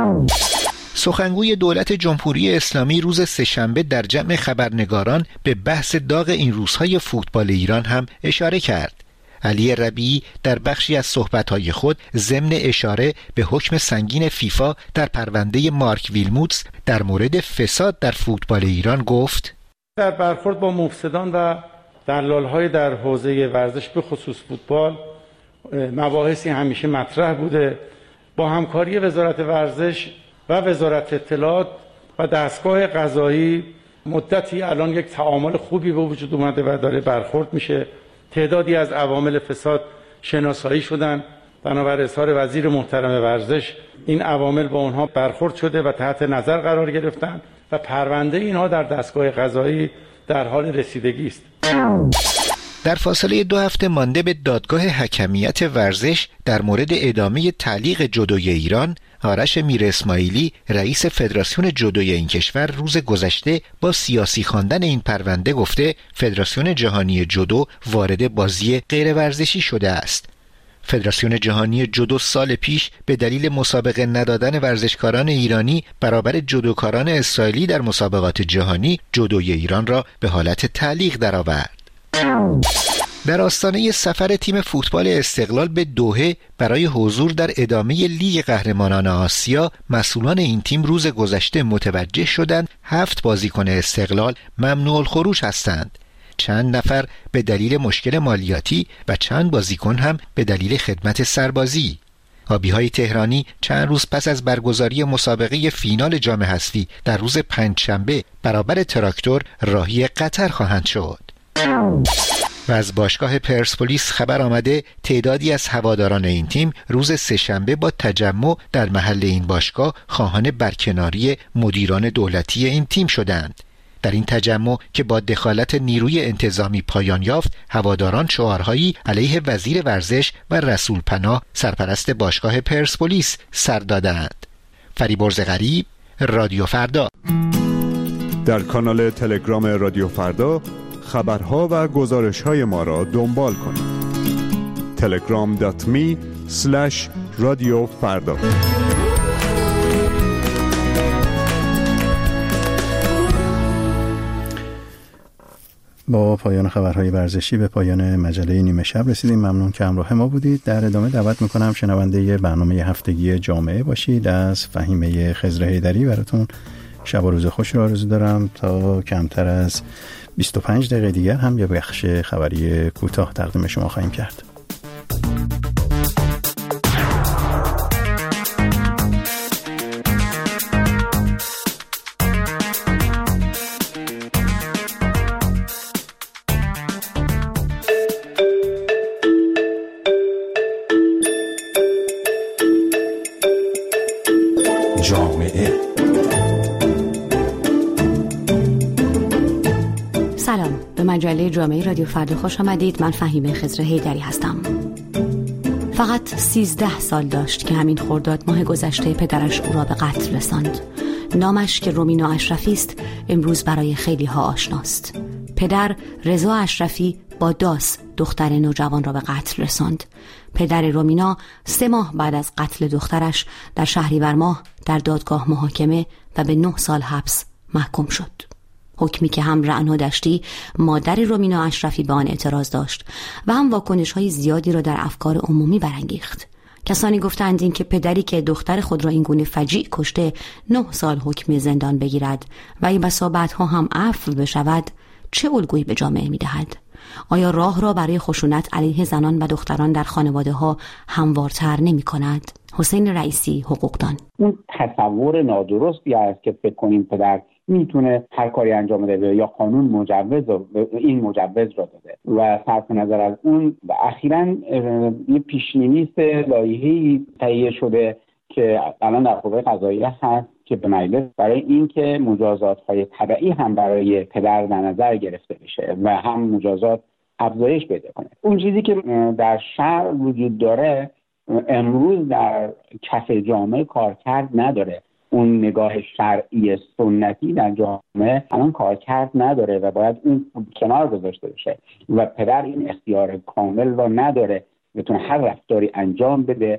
Speaker 10: سخنگوی دولت جمهوری اسلامی روز سه‌شنبه در جمع خبرنگاران به بحث داغ این روزهای فوتبال ایران هم اشاره کرد. علی ربیعی در بخشی از صحبت‌های خود ضمن اشاره به حکم سنگین فیفا در پرونده مارک ویلموتس در مورد فساد در فوتبال ایران گفت:
Speaker 11: در برخورد با مفسدان و دلال‌های در حوزه ورزش به خصوص فوتبال مباحثی همیشه مطرح بوده. با همکاری وزارت ورزش و وزارت اطلاعات و دستگاه قضایی مدتی الان یک تعامل خوبی به وجود اومده و داره برخورد میشه. تعدادی از عوامل فساد شناسایی شدن، بنابر اظهار وزیر محترم ورزش این عوامل با اونها برخورد شده و تحت نظر قرار گرفتن و پرونده اینها در دستگاه قضایی در حال رسیدگی است.
Speaker 10: در فاصله دو هفته مانده به دادگاه حکمیت ورزش در مورد ادامه تعلیق جودوی ایران، آرش میر اسماعیلی رئیس فدراسیون جودوی این کشور روز گذشته با سیاسی خواندن این پرونده گفته فدراسیون جهانی جودو وارد بازی غیر ورزشی شده است. فدراسیون جهانی جودو سال پیش به دلیل مسابقه ندادن ورزشکاران ایرانی برابر جودوکاران اسرائیلی در مسابقات جهانی جودوی ایران را به حالت تعلیق درآورد. در آستانه سفر تیم فوتبال استقلال به دوحه برای حضور در ادامه لیگ قهرمانان آسیا، مسئولان این تیم روز گذشته متوجه شدند هفت بازیکن استقلال ممنوع الخروج هستند. چند نفر به دلیل مشکل مالیاتی و چند بازیکن هم به دلیل خدمت سربازی. آبی‌های تهرانی چند روز پس از برگزاری مسابقه فینال جام حذفی در روز پنجشنبه برابر تراکتور راهی قطر خواهند شد. و از باشگاه پرسپولیس خبر آمده تعدادی از هواداران این تیم روز سه‌شنبه با تجمع در محل این باشگاه خواهان برکناری مدیران دولتی این تیم شدند. در این تجمع که با دخالت نیروی انتظامی پایان یافت، هواداران شعارهایی علیه وزیر ورزش و رسول پناه سرپرست باشگاه پرسپولیس سر دادند. فریبرز غریب، رادیو فردا.
Speaker 12: در کانال تلگرام رادیو فردا خبرها و گزارش‌های ما را دنبال کنید. تلگرام دات می اسلش رادیو فردا.
Speaker 1: با پایان خبرهای ورزشی به پایان مجله نیمه شب رسیدیم. ممنون که همراه ما بودید. در ادامه دعوت میکنم شنونده برنامه هفتگی جامعه باشید. از فهیمه خضر حیدری براتون شب و روز خوش رو آرزو دارم. تا کمتر از بیست و پنج دقیقه دیگر هم یه بخش خبری کوتاه تقدیم شما خواهیم کرد.
Speaker 13: سلام، به مجله جامعه رادیو فردا خوش آمدید. من فهیمه خضر حیدری هستم. فقط سیزده سال داشت که همین خرداد ماه گذشته پدرش او را به قتل رساند. نامش که رومینا اشرفی است امروز برای خیلی ها آشناست. پدر رضا اشرفی با داس دختر نوجوان را به قتل رساند. پدر رومینا سه ماه بعد از قتل دخترش در شهریور ماه در دادگاه محاکمه و به نه سال حبس محکوم شد. حکمی که هم رعنا دشتی مادر رومینا اشرفی به آن اعتراض داشت و هم واکنش‌های زیادی را در افکار عمومی برانگیخت. کسانی گفتند این که پدری که دختر خود را این گونه فجیع کشته نه سال حکم زندان بگیرد و این بسا بعدها هم عفو بشود چه الگویی به جامعه می‌دهد؟ آیا راه را برای خشونت علیه زنان و دختران در خانواده‌ها هموارتر نمی‌کند؟ حسین رئیسی، حقوقدان:
Speaker 2: اون تصور نادرستی است که فکر کنیم پدر میتونه هر کاری انجام بده یا قانون مجوز این مجوز را داده و صرف نظر از اون اخیراً یه پیش‌نویس لایحه‌ای تهیه شده که الان در قوه قضاییه هست که به مجلس برای اینکه مجازات‌های تبعی هم برای پدر در نظر گرفته بشه و هم مجازات افزایش پیدا کنه. اون چیزی که در شرع وجود داره امروز در کف جامعه کارکرد نداره. اون نگاه شرعی سنتی در جامعه الان کارکرد نداره و باید اون کنار گذاشته بشه و پدر این اختیار کامل رو نداره بتونه هر رفتاری انجام بده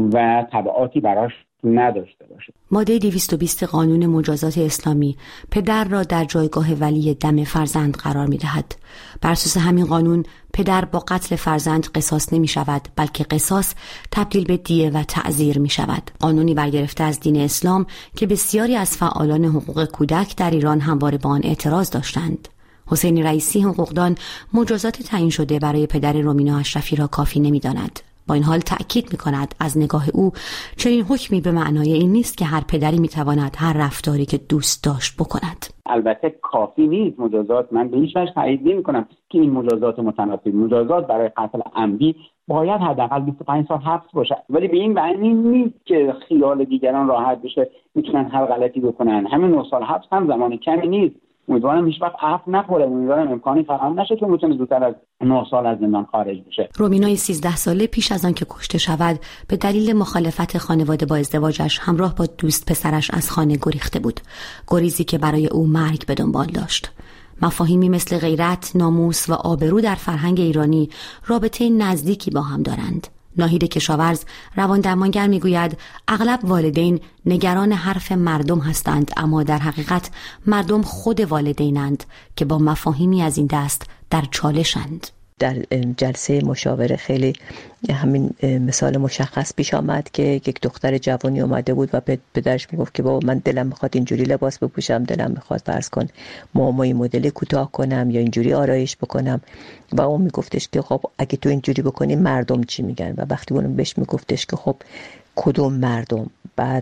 Speaker 2: و تبعاتی براش نداشته باشه.
Speaker 13: ماده دویست و بیست قانون مجازات اسلامی پدر را در جایگاه ولی دم فرزند قرار می دهد. بر اساس همین قانون پدر با قتل فرزند قصاص نمی شود بلکه قصاص تبدیل به دیه و تعزیر می شود. قانونی برگرفته از دین اسلام که بسیاری از فعالان حقوق کودک در ایران همواره با آن اعتراض داشتند. حسین رئیسی، حقوقدان، مجازات تعیین شده برای پدر رومینا اشرفی را کافی نمی داند. با این حال تأکید می‌کند از نگاه او چنین حکمی به معنای این نیست که هر پدری می‌تواند هر رفتاری که دوست داشت بکند.
Speaker 2: البته کافی نیست مجازات. من به هیچ وجه تایید نمی‌کنم که این مجازات متناسب. مجازات برای قتل عمدی باید حداقل بیست و پنج سال حبس باشه، ولی به این معنی نیست که خیال دیگران راحت بشه میتونن هر غلطی بکنن. همین نه سال حبس هم زمان کمی نیست. امیدوارم هیچ وقت عفو نخوره. امیدوارم امکانی فراهم نشه که میتونه زودتر از نه سال از زندان خارج بشه.
Speaker 13: رومینای سیزده ساله پیش از آن که کشته شود به دلیل مخالفت خانواده با ازدواجش همراه با دوست پسرش از خانه گریخته بود. گریزی که برای او مرگ به دنبال داشت. مفاهیمی مثل غیرت، ناموس و آبرو در فرهنگ ایرانی رابطه نزدیکی با هم دارند. ناهید کشاورز، روان درمانگر، میگوید اغلب والدین نگران حرف مردم هستند، اما در حقیقت مردم خود والدینند که با مفاهیمی از این دست در چالشند.
Speaker 14: در جلسه مشاوره خیلی همین مثال مشخص پیش آمد که یک دختر جوانی اومده بود و پدرش میگفت که بابا من دلم میخواد اینجوری لباس بپوشم، دلم میخواد فرض کن موهای مدل کوتاه کنم یا اینجوری آرایش بکنم و اون میگفتش که خب اگه تو اینجوری بکنی مردم چی میگن و وقتی اون بهش میگفتش که خب کدوم مردم، بعد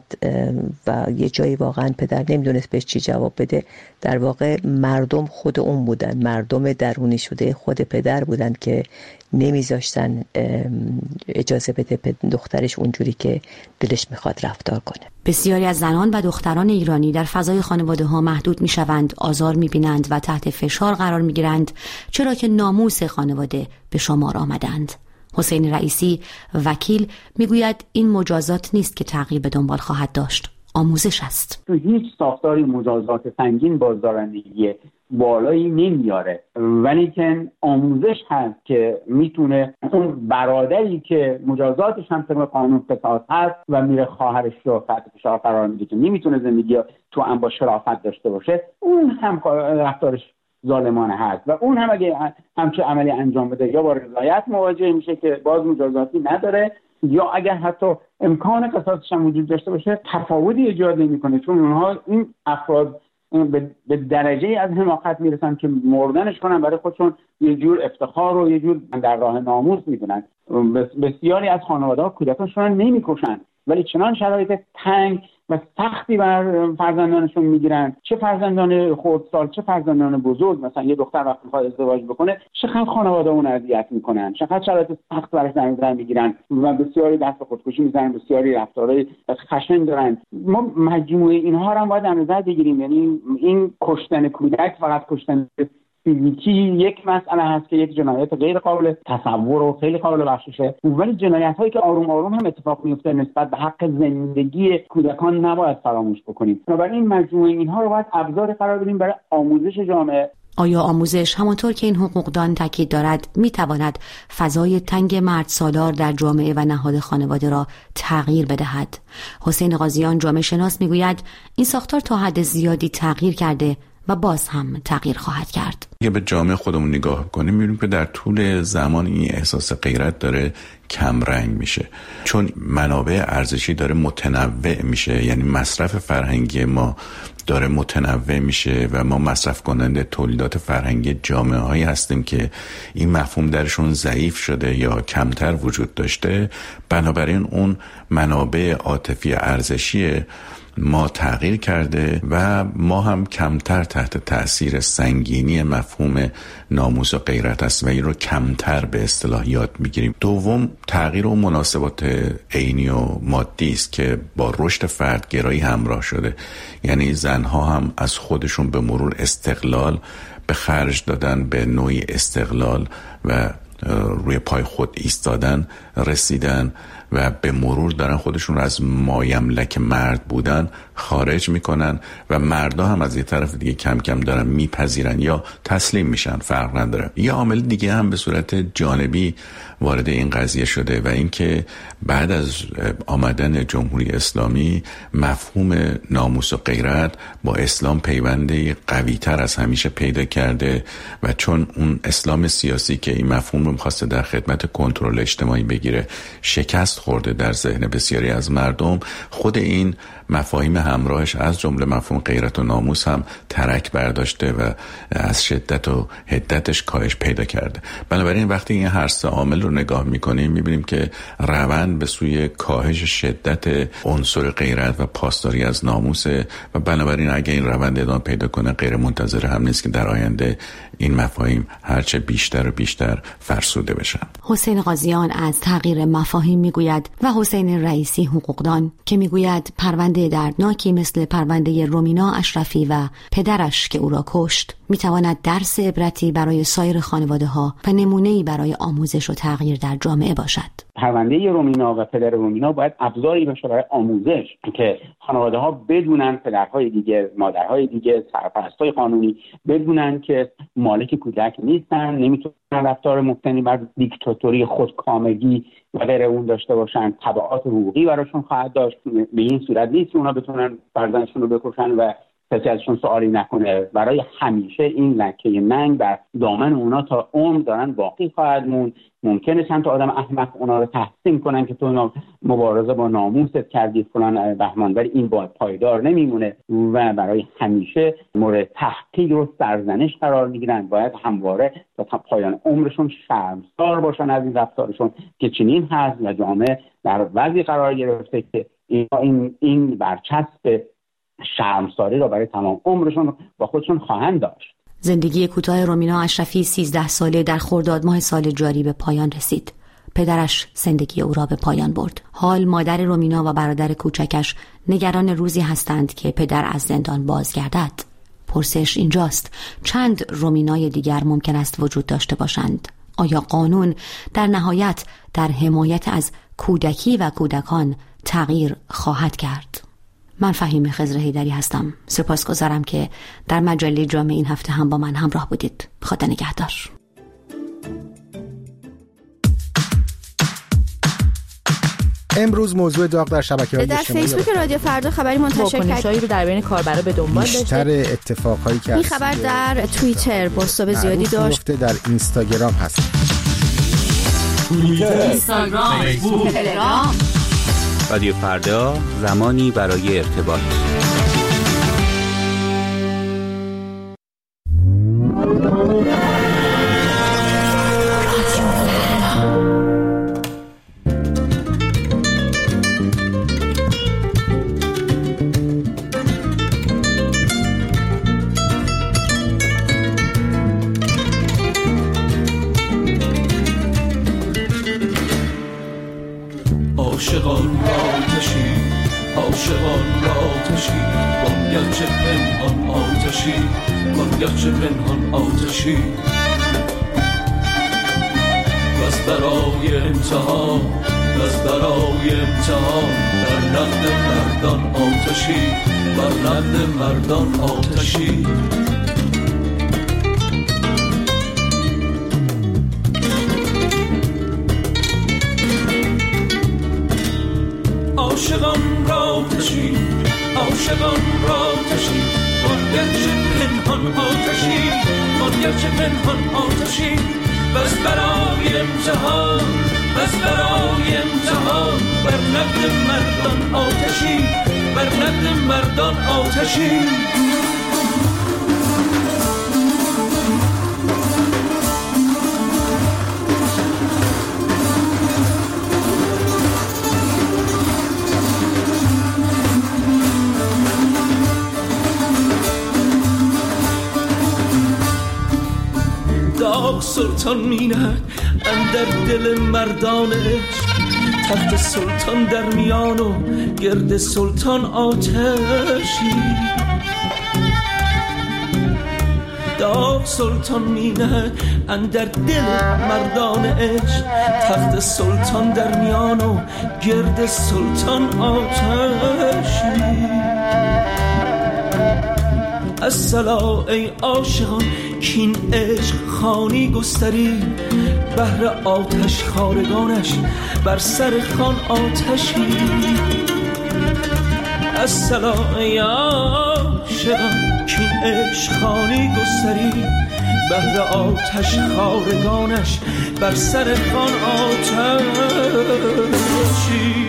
Speaker 14: و یه جایی واقعا پدر نمیدونست بهش چی جواب بده. در واقع مردم خود اون بودن، مردم درونی شده خود پدر بودن که نمیذاشتن اجازه بده دخترش اونجوری که دلش میخواد رفتار کنه.
Speaker 13: بسیاری از زنان و دختران ایرانی در فضای خانواده ها محدود میشوند، آزار میبینند و تحت فشار قرار میگیرند چرا که ناموس خانواده به شمار آمدند. حسین رئیسی، وکیل، میگوید این مجازات نیست که تغییر به دنبال خواهد داشت، آموزش است.
Speaker 2: تو هیچ ساختاری مجازات سنگین بازدارندگی بالایی نمیاره، ولی که آموزش هست که میتونه اون برادری که مجازاتش هم طبق قانون قصاص هست و میره خواهرش رو تحت فشار قرار میده که نمیتونه زندگی تو هم با شرافت داشته باشه، اون هم رفتارش ظالمانه هست و اون هم اگه همچه عملی انجام بده یا با رضایت مواجه میشه که باز مجازاتی نداره، یا اگر حتی امکان قصاصش هم وجود داشته باشه تفاوتی ایجاد نمیکنه، چون اونها این افراد به درجه از حماقت میرسن که مردنش کنن برای خودشون یه جور افتخار و یه جور در راه ناموس میدونن. بسیاری از خانواده‌ها کودکانشون رو نمیکشن ولی چنان شرایط تنگ و سختی بر فرزندانشون میگیرن، چه فرزندان خردسال چه فرزندان بزرگ. مثلا یه دختر وقتی میخواد ازدواج بکنه چقدر خانواده اون اذیت میکنن، چقدر شرایط سخت براش در نظر میگیرن و بسیاری دست به خودکشی میزنن، بسیاری رفتارهای خشن دارن. ما مجموعه اینها رو هم باید در نظر بگیریم. یعنی این کشتن کودک فقط کشتن فیزیکی یک مسئله هست که یک جنایت غیر قابل تصور و خیلی قابل بخششه، ولی جنایت هایی که آروم آروم هم اتفاق میفته نسبت به حق زندگی کودکان نباید فراموش بکنیم. بنابراین مجموعه اینها رو باید ابزار قرار بدیم برای آموزش جامعه.
Speaker 13: آیا آموزش همانطور که این حقوقدان تاکید دارد میتواند فضای تنگ مرد سالار در جامعه و نهاد خانواده را تغییر بدهد؟ حسین قاضیان جامعه شناس میگوید این ساختار تا حد زیادی تغییر کرده و باز هم تغییر خواهد کرد.
Speaker 15: اگه به جامعه خودمون نگاه کنیم می‌بینیم که در طول زمان این احساس غیرت داره کم رنگ میشه، چون منابع ارزشی داره متنوع میشه، یعنی مصرف فرهنگی ما داره متنوع میشه و ما مصرف کننده تولیدات فرهنگی جامعه هایی هستیم که این مفهوم درشون ضعیف شده یا کمتر وجود داشته. بنابراین اون منابع عاطفی ارزشی ما تغییر کرده و ما هم کمتر تحت تأثیر سنگینی مفهوم ناموس و غیرت است و این رو کمتر به اصطلاح یاد میگیریم. دوم، تغییر و مناسبات عینی و مادی است که با رشد فردگرایی همراه شده. یعنی زنها هم از خودشون به مرور استقلال به خرج دادن، به نوعی استقلال و روی پای خود ایستادن رسیدن و به مرور دارن خودشون رو از مایملک مرد بودن خارج میکنن و مردا هم از یه طرف دیگه کم کم دارن میپذیرن یا تسلیم میشن، فرق نداره. یه عامل دیگه هم به صورت جانبی وارد این قضیه شده و اینکه بعد از آمدن جمهوری اسلامی مفهوم ناموس و غیرت با اسلام پیونده قوی تر از همیشه پیدا کرده و چون اون اسلام سیاسی که این مفهوم رو میخواسته در خدمت کنترل اجتماعی بگیره شکست خورده در ذهن بسیاری از مردم، خود این مفاهیم همراهش از جمله مفهوم غیرت و ناموس هم ترک برداشته و از شدت و حدتش کاهش پیدا کرده. بنابراین وقتی این هر سه عامل رو نگاه میکنیم میبینیم که روند به سوی کاهش شدت عنصر غیرت و پاسداری از ناموسه و بنابراین اگه این روند ادامه پیدا کنه غیر منتظره هم نیست که در آینده این مفاهیم هرچه بیشتر و بیشتر فرسوده بشن.
Speaker 13: حسین قاضیان از تغییر مفاهیم میگوید و حسین رئیسی حقوقدان که میگوید پرونده دردناکی مثل پرونده رومینا اشرفی و پدرش که او را کشت میتواند درس عبرتی برای سایر خانواده ها و نمونه‌ای برای آموزش و تغییر در جامعه باشد.
Speaker 2: پرونده رومینا و پدر رومینا باید ابزاری باشه برای آموزش که خانواده ها بدونن، پدرهای دیگه، مادرهای دیگه، سرپرستای قانونی بدونن که مالک کودک نیستن، نمیتونن رفتار مبتنی بر دیکتاتوری، خودکامگی و غیره اون داشته باشن، تبعات حقوقی براشون خواهد داشت. به این صورت نیست که اونا بتونن فرزندشون رو بکشن و کسی ازشون سوالی نکنه. برای همیشه این لکه ننگ بر دامن اونا تا عمر دارن باقی خواهد موند. ممکنه چند تا آدم احمق اونا رو تحسین کنن که تو اونا مبارزه با ناموست کردی فلان بهمان، ولی این باید پایدار نمیمونه و برای همیشه مورد تحقیر و سرزنش قرار میگیرن. باید همواره تا پایان عمرشون شرمسار باشن از این رفتارشون که چنین هست و جامعه در وضعی قرار گرفته که این این برچسب شرمساری را برای تمام عمرشون با خودشون خواهند داشت.
Speaker 13: زندگی کوتاه رومینا اشرفی سیزده ساله در خرداد ماه سال جاری به پایان رسید. پدرش زندگی او را به پایان برد. حال مادر رومینا و برادر کوچکش نگران روزی هستند که پدر از زندان بازگردد. پرسش اینجاست: چند رومینای دیگر ممکن است وجود داشته باشند؟ آیا قانون در نهایت در حمایت از کودکی و کودکان تغییر خواهد کرد؟ من فهیمه خضر حیدری هستم. سپاسگزارم که در مجله جامعه این هفته هم با من همراه بودید. خدا نگهدار.
Speaker 16: امروز موضوع داغ در شبکه‌های اجتماعی
Speaker 17: در فیسبوک رادیو فردا خبری منتشر کرد واکنش‌هایی رو در بین کاربرا به دنبال داشته.
Speaker 16: بیشتر اتفاقایی که
Speaker 17: این خبر در توییتر بازتاب زیادی داشت.
Speaker 16: در اینستاگرام هست.
Speaker 18: توییتر، اینستاگرام، فیسبوک، تلگرام. رادیو فردا، زمانی برای ارتباط.
Speaker 19: عاشقان آتشی، عاشقان آتشی، بانگرچه پنهان آتشی، بانگرچه پنهان آتشی. بس برای امتحان، بس برای امتحان، بر نقد مردان آتشی، بر نقد مردان آتشی. عاشقان را تشی، عاشقان را تشی، بانگرچه پنهان آتشی، بانگرچه پنهان آتشی. بس برای امتحان، بس برای امتحان، بر نقد مردان آتشی، بر نقد مردان آتشی. داغ سلطان میند اندر دل مردانش، تخت سلطان در میان و گرد سلطان آتشی. داغ سلطان میند اندر دل مردانش، تخت سلطان در میان و گرد سلطان آتشی. الصلا ای عاشقان کین عشق خانی گستری، بهر آتش خارگانش بر سر خان آتشی. الصلا ای عاشقان کین عشق خانی گستری، بهر آتش خارگانش بر سر خان آتشی.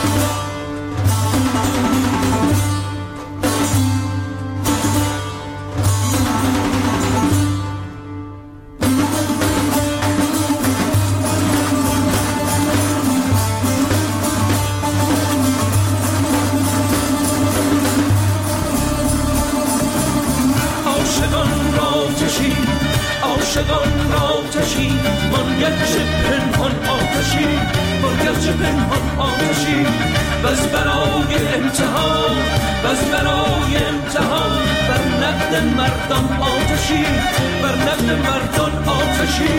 Speaker 19: عاشقان آتشی، بانگرچه پنهان آتشی، بانگرچه پنهان آتشی. بس برای امتحان، بس برای امتحان، بر نقد مردان آتشی، بر نقد مردان آتشی.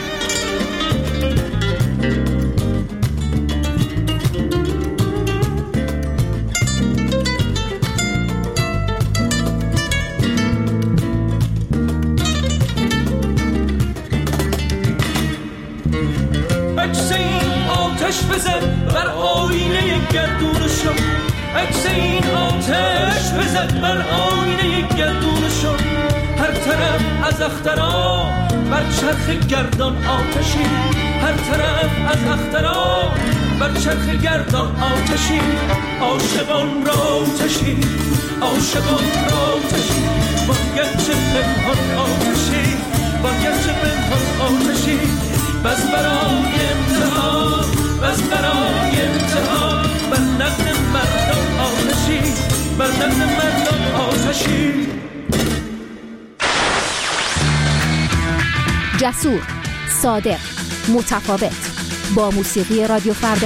Speaker 19: آتش بزن بر آینه گردونشون، عکس این آتش بزن بر آینه گردونشون. هر طرف از اخترا بر چرخ گردان آتشی، هر طرف از اخترا بر چرخ گردان آتشی. عاشقان را آتشی، عاشقان را آتشی، بانگرچه پنهان آتشی، بانگرچه پنهان آتشی. بس برای امتحان، بس برای امتحان، بر نقد مردان آتشی، بر نقد مردان آتشی.
Speaker 7: جسور، صادق، متفاوت، با موسیقی رادیو فردا.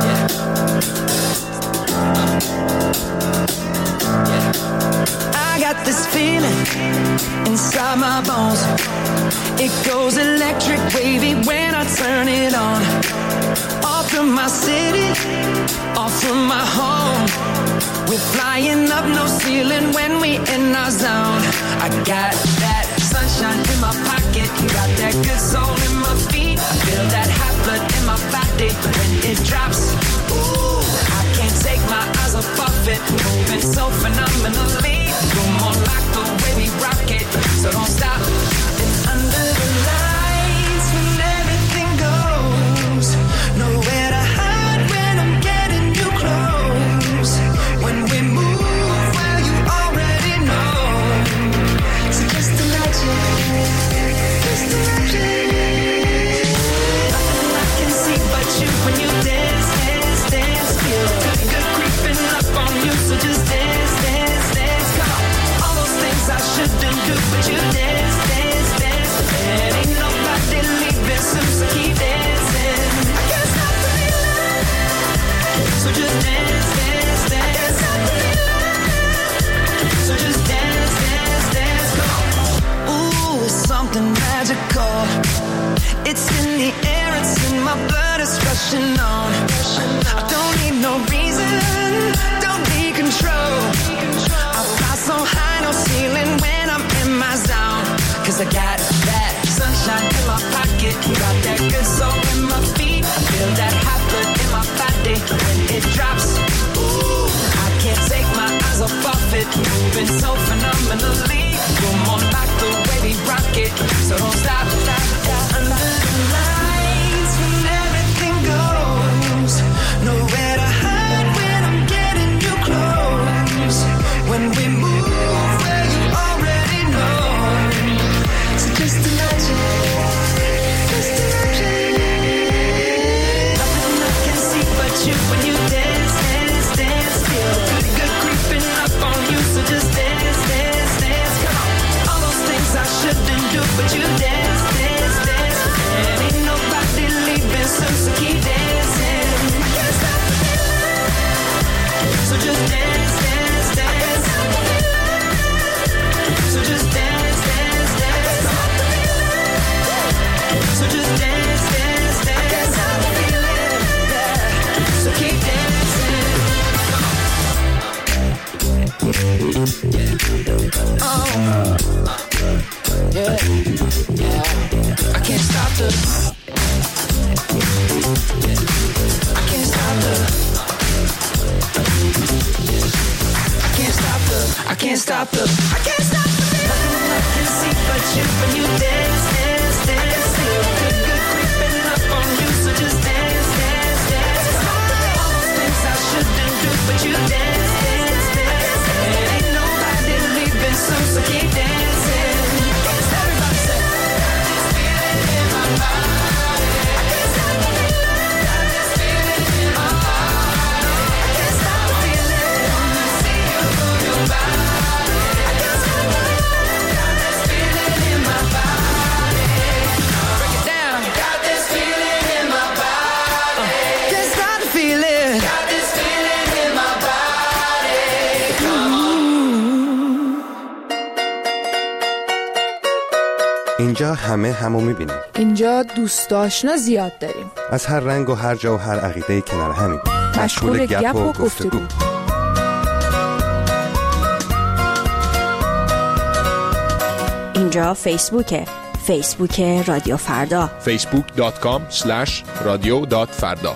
Speaker 20: I got
Speaker 19: this feeling inside my bones. It goes electric wavy when I turn it on. Off from my city, off from my home. We're flying up no ceiling when we in our zone. I got that sunshine in my pocket, got that good soul in my feet. I feel that hot blood in my body when it drops. Ooh, I can't take my eyes off of it, moving so phenomenally. You're more like the way we rock it, so don't stop. And under the lights when everything goes, nowhere to hide when I'm getting you close. When we move, well you already know. So just imagine, just imagine. Nothing I can see but you when you dance, dance, dance. Feel good, good creeping up on you, so just dance, dance, dance. Come on, all those things I shouldn't do, but you dance, dance, dance. And ain't nobody leaving soon, so keep dancing. I can't stop the feeling, so just dance, dance, dance. I can't stop the feeling, so just dance, dance, dance. Come on. Ooh, it's something magical. It's in the air, it's in my blood, it's rushing on. I don't need no reason, don't need control. I fly so high, no ceiling when I'm in my zone. Cause I got that sunshine in my pocket, got that good soul in my feet. I feel that hot blood in my body when it drops. Ooh, I can't take my eyes off of it, moving so phenomenally. You're more like the way we rock it, so don't stop, stop, stop. Under the lights when everything goes, nowhere to hide when I'm getting you close. When we move, well you already know. So just imagine, just imagine. Nothing I can see but you when you dance, dance, dance. Feel good, good creeping up on you, so just dance, dance, dance. Come on, all those things I shouldn't do, but you dance, dance, dance. And ain't nobody leaving soon, so keep dancing. I can't stop the feeling, so just dance, dance, dance. So just dance, dance, dance. So just dance, dance, dance. So keep dancing. Oh, yeah, yeah. I can't stop the. I can't stop the. I can't stop the. I can't stop the. I can't stop the. Nothing I can see but you when you dance, dance, dance. Feel good, good creeping up on you, so just dance, dance, dance. All those things I shouldn't do, but you dance, dance, dance. And ain't nobody leaving soon, so keep dancing. Everybody say, got this feeling in my body. I can't stop the feeling. Got this feeling in my body. I can't stop the feeling. Wanna see you move your body. I can't stop the feeling. Got this feeling in my body. Break it down. Got this feeling in my body. Can't stop the feeling. Got this feeling in my body. Come on.
Speaker 20: اینجا همه همو میبینیم.
Speaker 6: اینجا دوست آشنا زیاد داریم.
Speaker 20: از هر رنگ و هر جا و هر عقیده‌ای کنار همیم.
Speaker 6: مشغول گپ و گفتگو.
Speaker 13: اینجا فیسبوکه. فیسبوک رادیو فردا.
Speaker 5: فیسبوک دات کام اسلش رادیو دات فردا.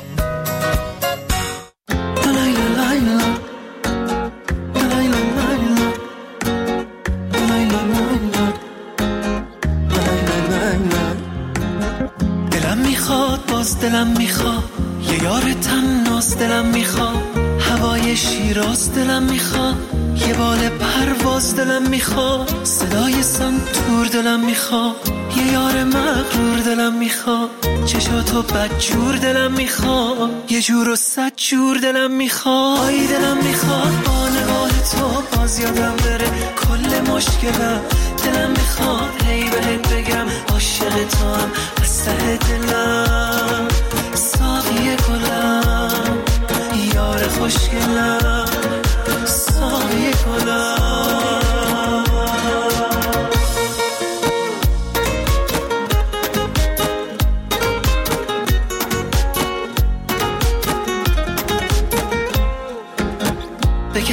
Speaker 19: دلم میخواد، باز دلم میخواد یه یار تناس، دلم میخواد هوای شیراز، دلم میخواد یه بال پرواز، دلم میخواد صدای سنتور، دلم میخواد یه یار مغرور، دلم میخواد چشاتو بدجور، دلم میخواد یه جور و صد جور، دلم میخواد آی دلم میخواد با نگاه تو باز یادم بره کل مشکلم، دلم میخواد هی بهت بگم عاشق تو هم از ته دلم، ساقی گلم یار خوشگلم، ساقی گلم.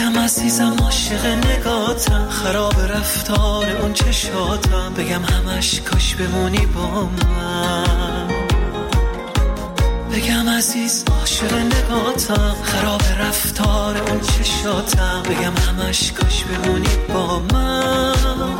Speaker 19: بگم عزیزم عاشق نگاتم، خراب رفتار اون چشاتم، بگم همش کاش بمونی با من. بگم عزیز عاشق نگاتم، خراب رفتار اون چشاتم، بگم همش کاش بمونی با من.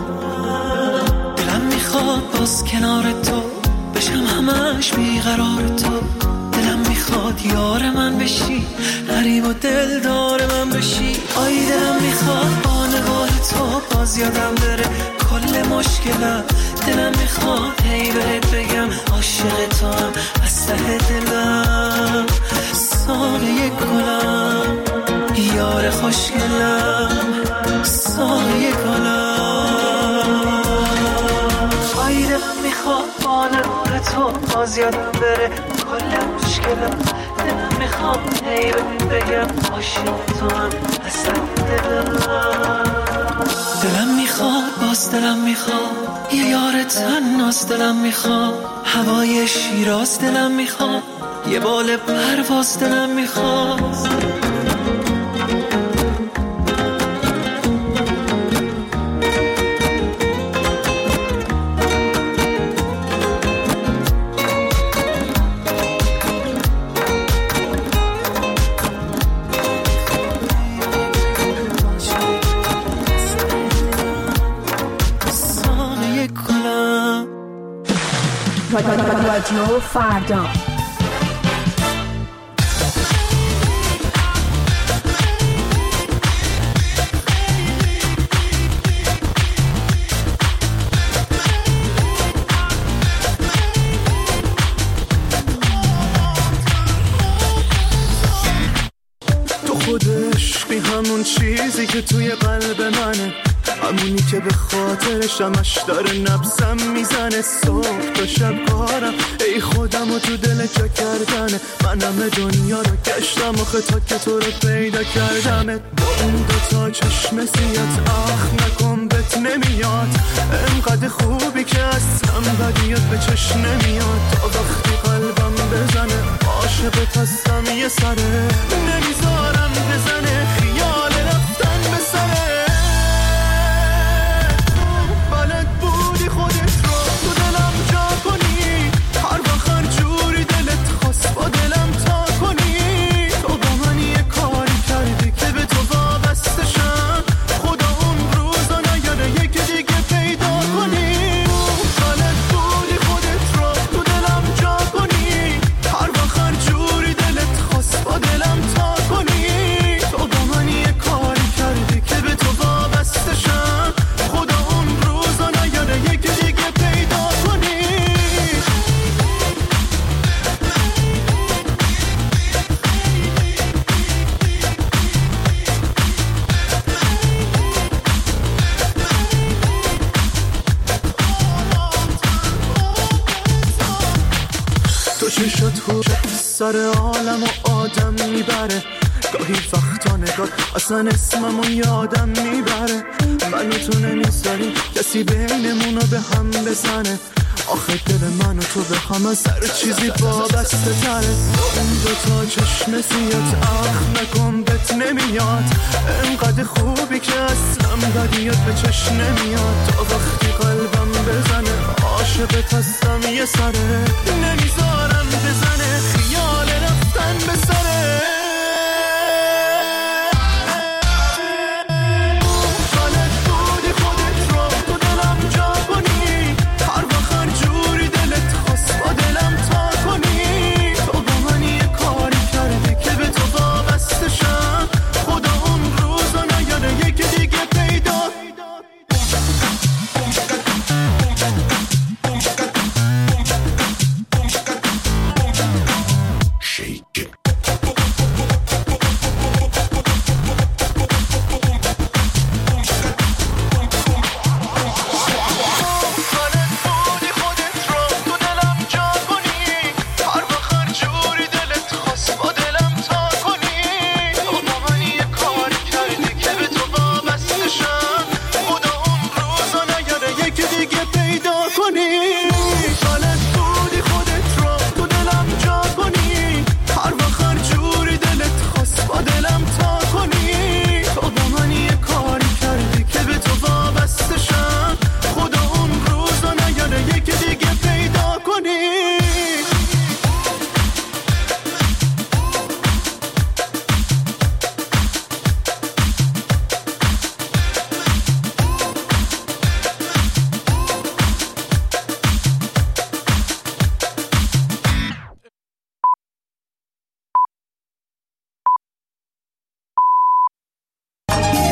Speaker 19: دلم میخواد باز کنار تو بشم همش بیقرار تو، دلم میخواد یار من بشی، غریب و دلدار من بشی. آی دلم میخواد با نگاه تو باز یادم بره کل مشکلم، دلم میخواد هی بهت بگم عاشق تو هم از ته دلم. ساقه گلم یار خوشگلم، ساقه گلم. آی دلم میخواد با نگاه تو باز یادم بره کل مشکلم، دلم میخواد هی بهت بگم عاشق تو هم از ته دلم. دلم میخواد باز دلم میخواد یه یار تناس، دلم میخواد هوای شیراز، دلم میخواد یه بال پرواز، دلم میخواد.
Speaker 6: رادیو فردا.
Speaker 19: تو خودش بی همون چیزی که توی قلب منه، همونی که به خاطرش همش داره نبضم میزنه. صبح تا شب کارم ای خودم و تو دل جا کردنه، من همه دنیا رو گشتم و خطا که تو رو پیدا کردمه. با اون دوتا چشم سیات آخ نکن بهت نمیاد، انقدر خوبی که اصلا بدیت به چشم نمیاد. تا وقتی قلبم بزنه عاشقت هستم یه سره، نمیذارم بزنه خیال رفتن به سره. سر عالم و آدم میبره، گاهی وقتا نگاه اصلا اسممو یادم میبره. من و تو نمیذاریم کسی بینمونو به هم بزنه، آخه دل من و تو به هم از هر چیزی وابسته تره. اون دوتا چشم سیات آخ نکن بهت نمیاد، انقدر خوبی که اصلا بدیات به چشم نمیاد. تا وقتی قلبم بزنه عاشقت هستم یه سره، نمیذارم بزنه